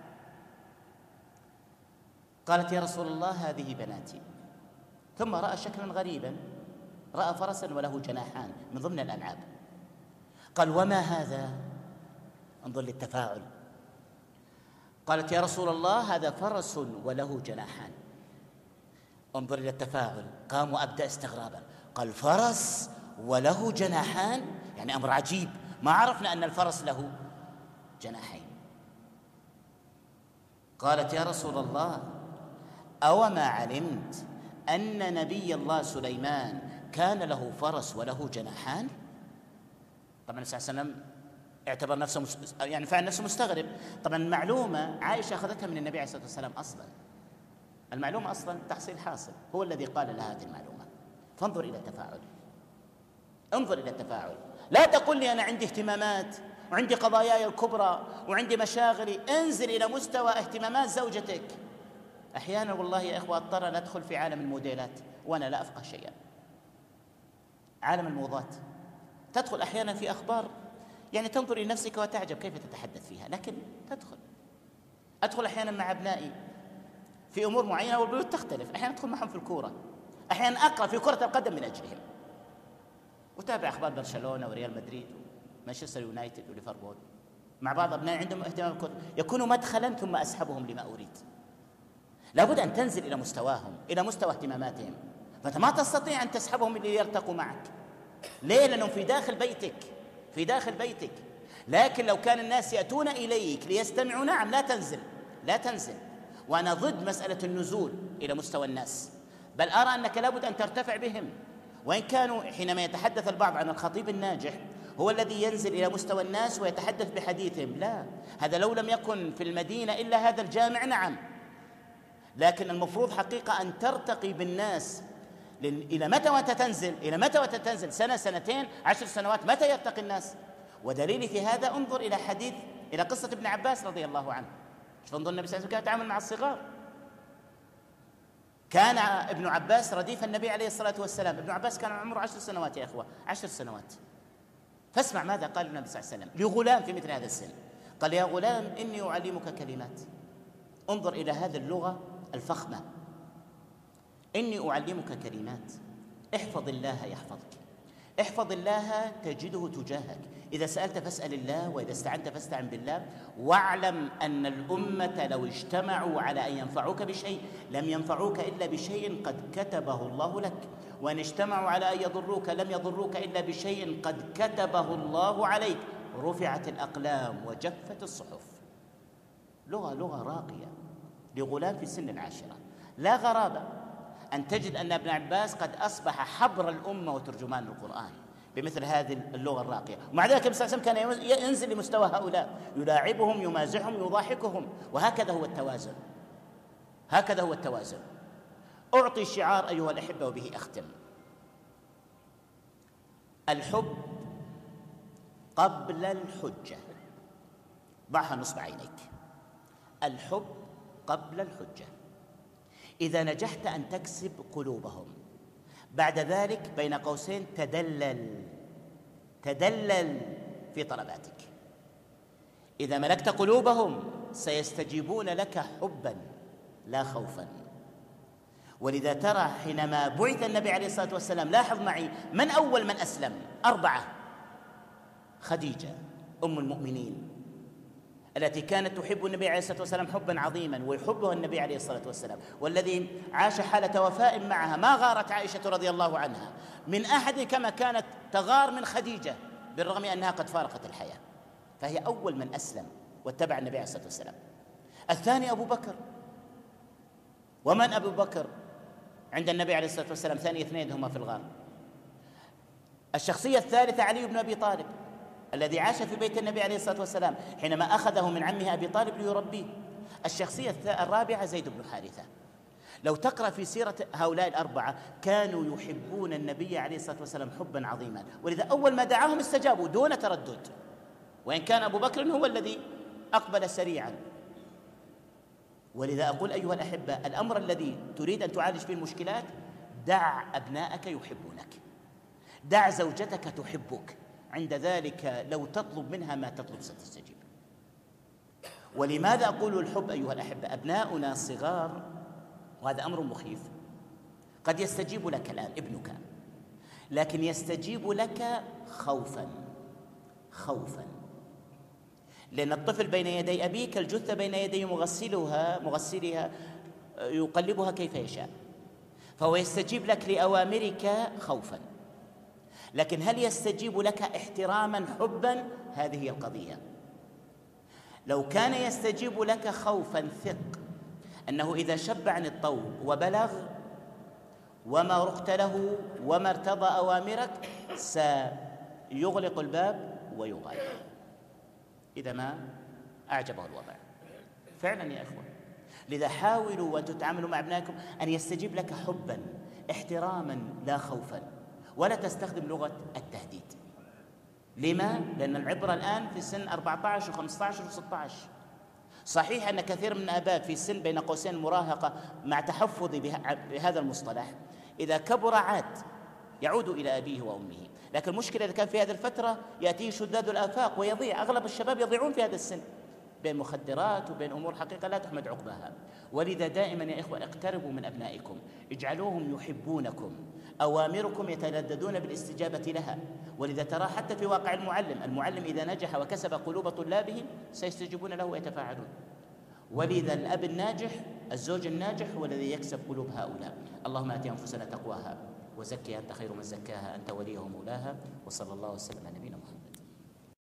قالت: يا رسول الله هذه بناتي. ثم رأى شكلا غريبا، رأى فرسا وله جناحان من ضمن الألعاب. قال: وما هذا؟ انظر للتفاعل. قالت: يا رسول الله هذا فرس وله جناحان. انظر إلى التفاعل. قام وأبدأ استغرابا، قال: فرس وله جناحان؟ يعني أمر عجيب، ما عرفنا أن الفرس له جناحين. قالت: يا رسول الله أوما علمت أن نبي الله سليمان كان له فرس وله جناحان؟ طبعا النبي صلى الله عليه وسلم اعتبر نفسه يعني فعل نفسه مستغرب. طبعا المعلومة عائشة أخذتها من النبي عليه الصلاة والسلام أصلا، المعلومة أصلا تحصيل حاصل، هو الذي قال لها هذه المعلومة. فانظر إلى التفاعل، انظر إلى التفاعل. لا تقل لي أنا عندي اهتمامات وعندي قضاياي الكبرى وعندي مشاغلي، انزل إلى مستوى اهتمامات زوجتك. أحيانا والله يا إخوة أضطر أن أدخل في عالم الموديلات وأنا لا أفقه شيئا، عالم الموضات. تدخل أحيانا في أخبار يعني تنظر إلى نفسك وتعجب كيف تتحدث فيها، لكن أدخل أحيانا مع أبنائي في أمور معينة والبيوت تختلف. أحيانا أدخل معهم في الكورة، أحيانا أقرأ في كرة القدم من أجلهم، وتابع أخبار برشلونة وريال مدريد ومانشستر يونايتد وليفربول. مع بعض أبنائي عندهم اهتمام بالكرة، يكون مدخلا ثم أسحبهم لما أريد. لابد أن تنزل إلى مستواهم، إلى مستوى اهتماماتهم. فأنت ما تستطيع أن تسحبهم ليرتقوا معك. ليه؟ لأنهم في داخل بيتك، في داخل بيتك. لكن لو كان الناس يأتون إليك ليستمعوا، نعم، لا تنزل. وأنا ضد مسألة النزول إلى مستوى الناس، بل أرى أنك لابد أن ترتفع بهم. وإن كانوا حينما يتحدث البعض عن الخطيب الناجح هو الذي ينزل إلى مستوى الناس ويتحدث بحديثهم، لا، هذا لو لم يكن في المدينة إلا هذا الجامع، نعم، لكن المفروض حقيقة أن ترتقي بالناس. إلى متى وأنت تنزل؟ إلى متى وأنت تنزل؟ سنة، سنتين، 10 سنوات، متى يرتقي الناس؟ ودليلي في هذا انظر إلى حديث، إلى قصة ابن عباس رضي الله عنه. فانظر النبي صلى الله عليه وسلم كان يتعامل مع الصغار. كان ابن عباس رديف النبي عليه الصلاة والسلام. ابن عباس كان عمره 10 سنوات يا إخوة، 10 سنوات. فاسمع ماذا قال النبي صلى الله عليه وسلم لغلام في مثل هذا السن. قال: يا غلام إني أعلمك كلمات. انظر إلى هذه اللغة الفخمة. إني أعلمك كلمات، احفظ الله يحفظك، احفظ الله تجده تجاهك، إذا سألت فاسأل الله، وإذا استعنت فاستعن بالله، واعلم أن الأمة لو اجتمعوا على أن ينفعوك بشيء لم ينفعوك إلا بشيء قد كتبه الله لك، وإن اجتمعوا على أن يضروك لم يضروك إلا بشيء قد كتبه الله عليك، رفعت الأقلام وجفت الصحف. لغة راقية لغلام في سن العاشرة. لا غرابة أن تجد أن ابن عباس قد أصبح حبر الأمة وترجمان القرآن بمثل هذه اللغة الراقية. ومع ذلك النبي صلى الله عليه وسلم كان ينزل لمستوى هؤلاء، يلاعبهم، يمازحهم، يضاحكهم. وهكذا هو التوازن، هكذا هو التوازن. أعطي شعار أيها الأحبة وبه أختم: الحب قبل الحجة. ضعها نصب عينيك. الحب قبل الحجة. إذا نجحت أن تكسب قلوبهم، بعد ذلك بين قوسين تدلل في طلباتك. إذا ملكت قلوبهم سيستجيبون لك حبا لا خوفا. ولذا ترى حينما بعث النبي عليه الصلاة والسلام، لاحظ معي من أول من أسلم؟ 4: خديجة أم المؤمنين التي كانت تحب النبي عليه الصلاة والسلام حبا عظيما ويحبها النبي عليه الصلاة والسلام، والذي عاش حالة وفاء معها، ما غارت عائشة رضي الله عنها من أحد كما كانت تغار من خديجة بالرغم أنها قد فارقت الحياة، فهي أول من أسلم واتبع النبي عليه الصلاة والسلام. الثاني أبو بكر. ومن أبو بكر عند النبي عليه الصلاة والسلام؟ ثاني 2 هما في الغار. الشخصية الثالثة علي بن أبي طالب الذي عاش في بيت النبي عليه الصلاة والسلام حينما أخذه من عمه أبي طالب ليربيه. الشخصية الرابعة زيد بن حارثة. لو تقرأ في سيرة هؤلاء ال4 كانوا يحبون النبي عليه الصلاة والسلام حبا عظيما، ولذا أول ما دعاهم استجابوا دون تردد، وإن كان أبو بكر هو الذي أقبل سريعا. ولذا أقول أيها الأحبة، الأمر الذي تريد أن تعالج فيه المشكلات، دع أبنائك يحبونك، دع زوجتك تحبك، عند ذلك لو تطلب منها ما تطلب ستستجيب. ولماذا أقول الحب أيها الأحبة؟ أبناؤنا صغار، وهذا أمر مخيف. قد يستجيب لك الآن ابنك، لكن يستجيب لك خوفا، لأن الطفل بين يدي أبيه كالجثة بين يدي مغسلها يقلبها كيف يشاء، فهو يستجيب لك لأوامرك خوفا، لكن هل يستجيب لك احتراما حبا؟ هذه هي القضية. لو كان يستجيب لك خوفا، ثق أنه إذا شب عن الطوع وبلغ وما رقت له وما ارتضى أوامرك سيغلق الباب ويغادر إذا ما أعجبه الوضع. فعلا يا إخوة، لذا حاولوا وأن تتعاملوا مع أبنائكم أن يستجيب لك حبا احتراما لا خوفا، ولا تستخدم لغة التهديد. لما؟ لأن العبرة الآن في سن 14 و15 و16. صحيح أن كثير من الآباء في سن بين قوسين المراهقة مع تحفظي بهذا المصطلح إذا كبر عاد يعود إلى أبيه وأمه، لكن المشكلة إذا كان في هذه الفترة يأتيه شداد الآفاق ويضيع. أغلب الشباب يضيعون في هذا السن بين مخدرات وبين أمور حقيقة لا تحمد عقباها. ولذا دائما يا إخوة اقتربوا من أبنائكم، اجعلوهم يحبونكم، أوامركم يتلذذون بالاستجابة لها. ولذا ترى حتى في واقع المعلم إذا نجح وكسب قلوب طلابه سيستجيبون له ويتفاعلون. ولذا الأب الناجح، الزوج الناجح هو الذي يكسب قلوب هؤلاء. اللهم آت أنفسنا تقواها وزكها أنت خير من زكاها أنت وليها ومولاها، وصلى الله وسلم على نبينا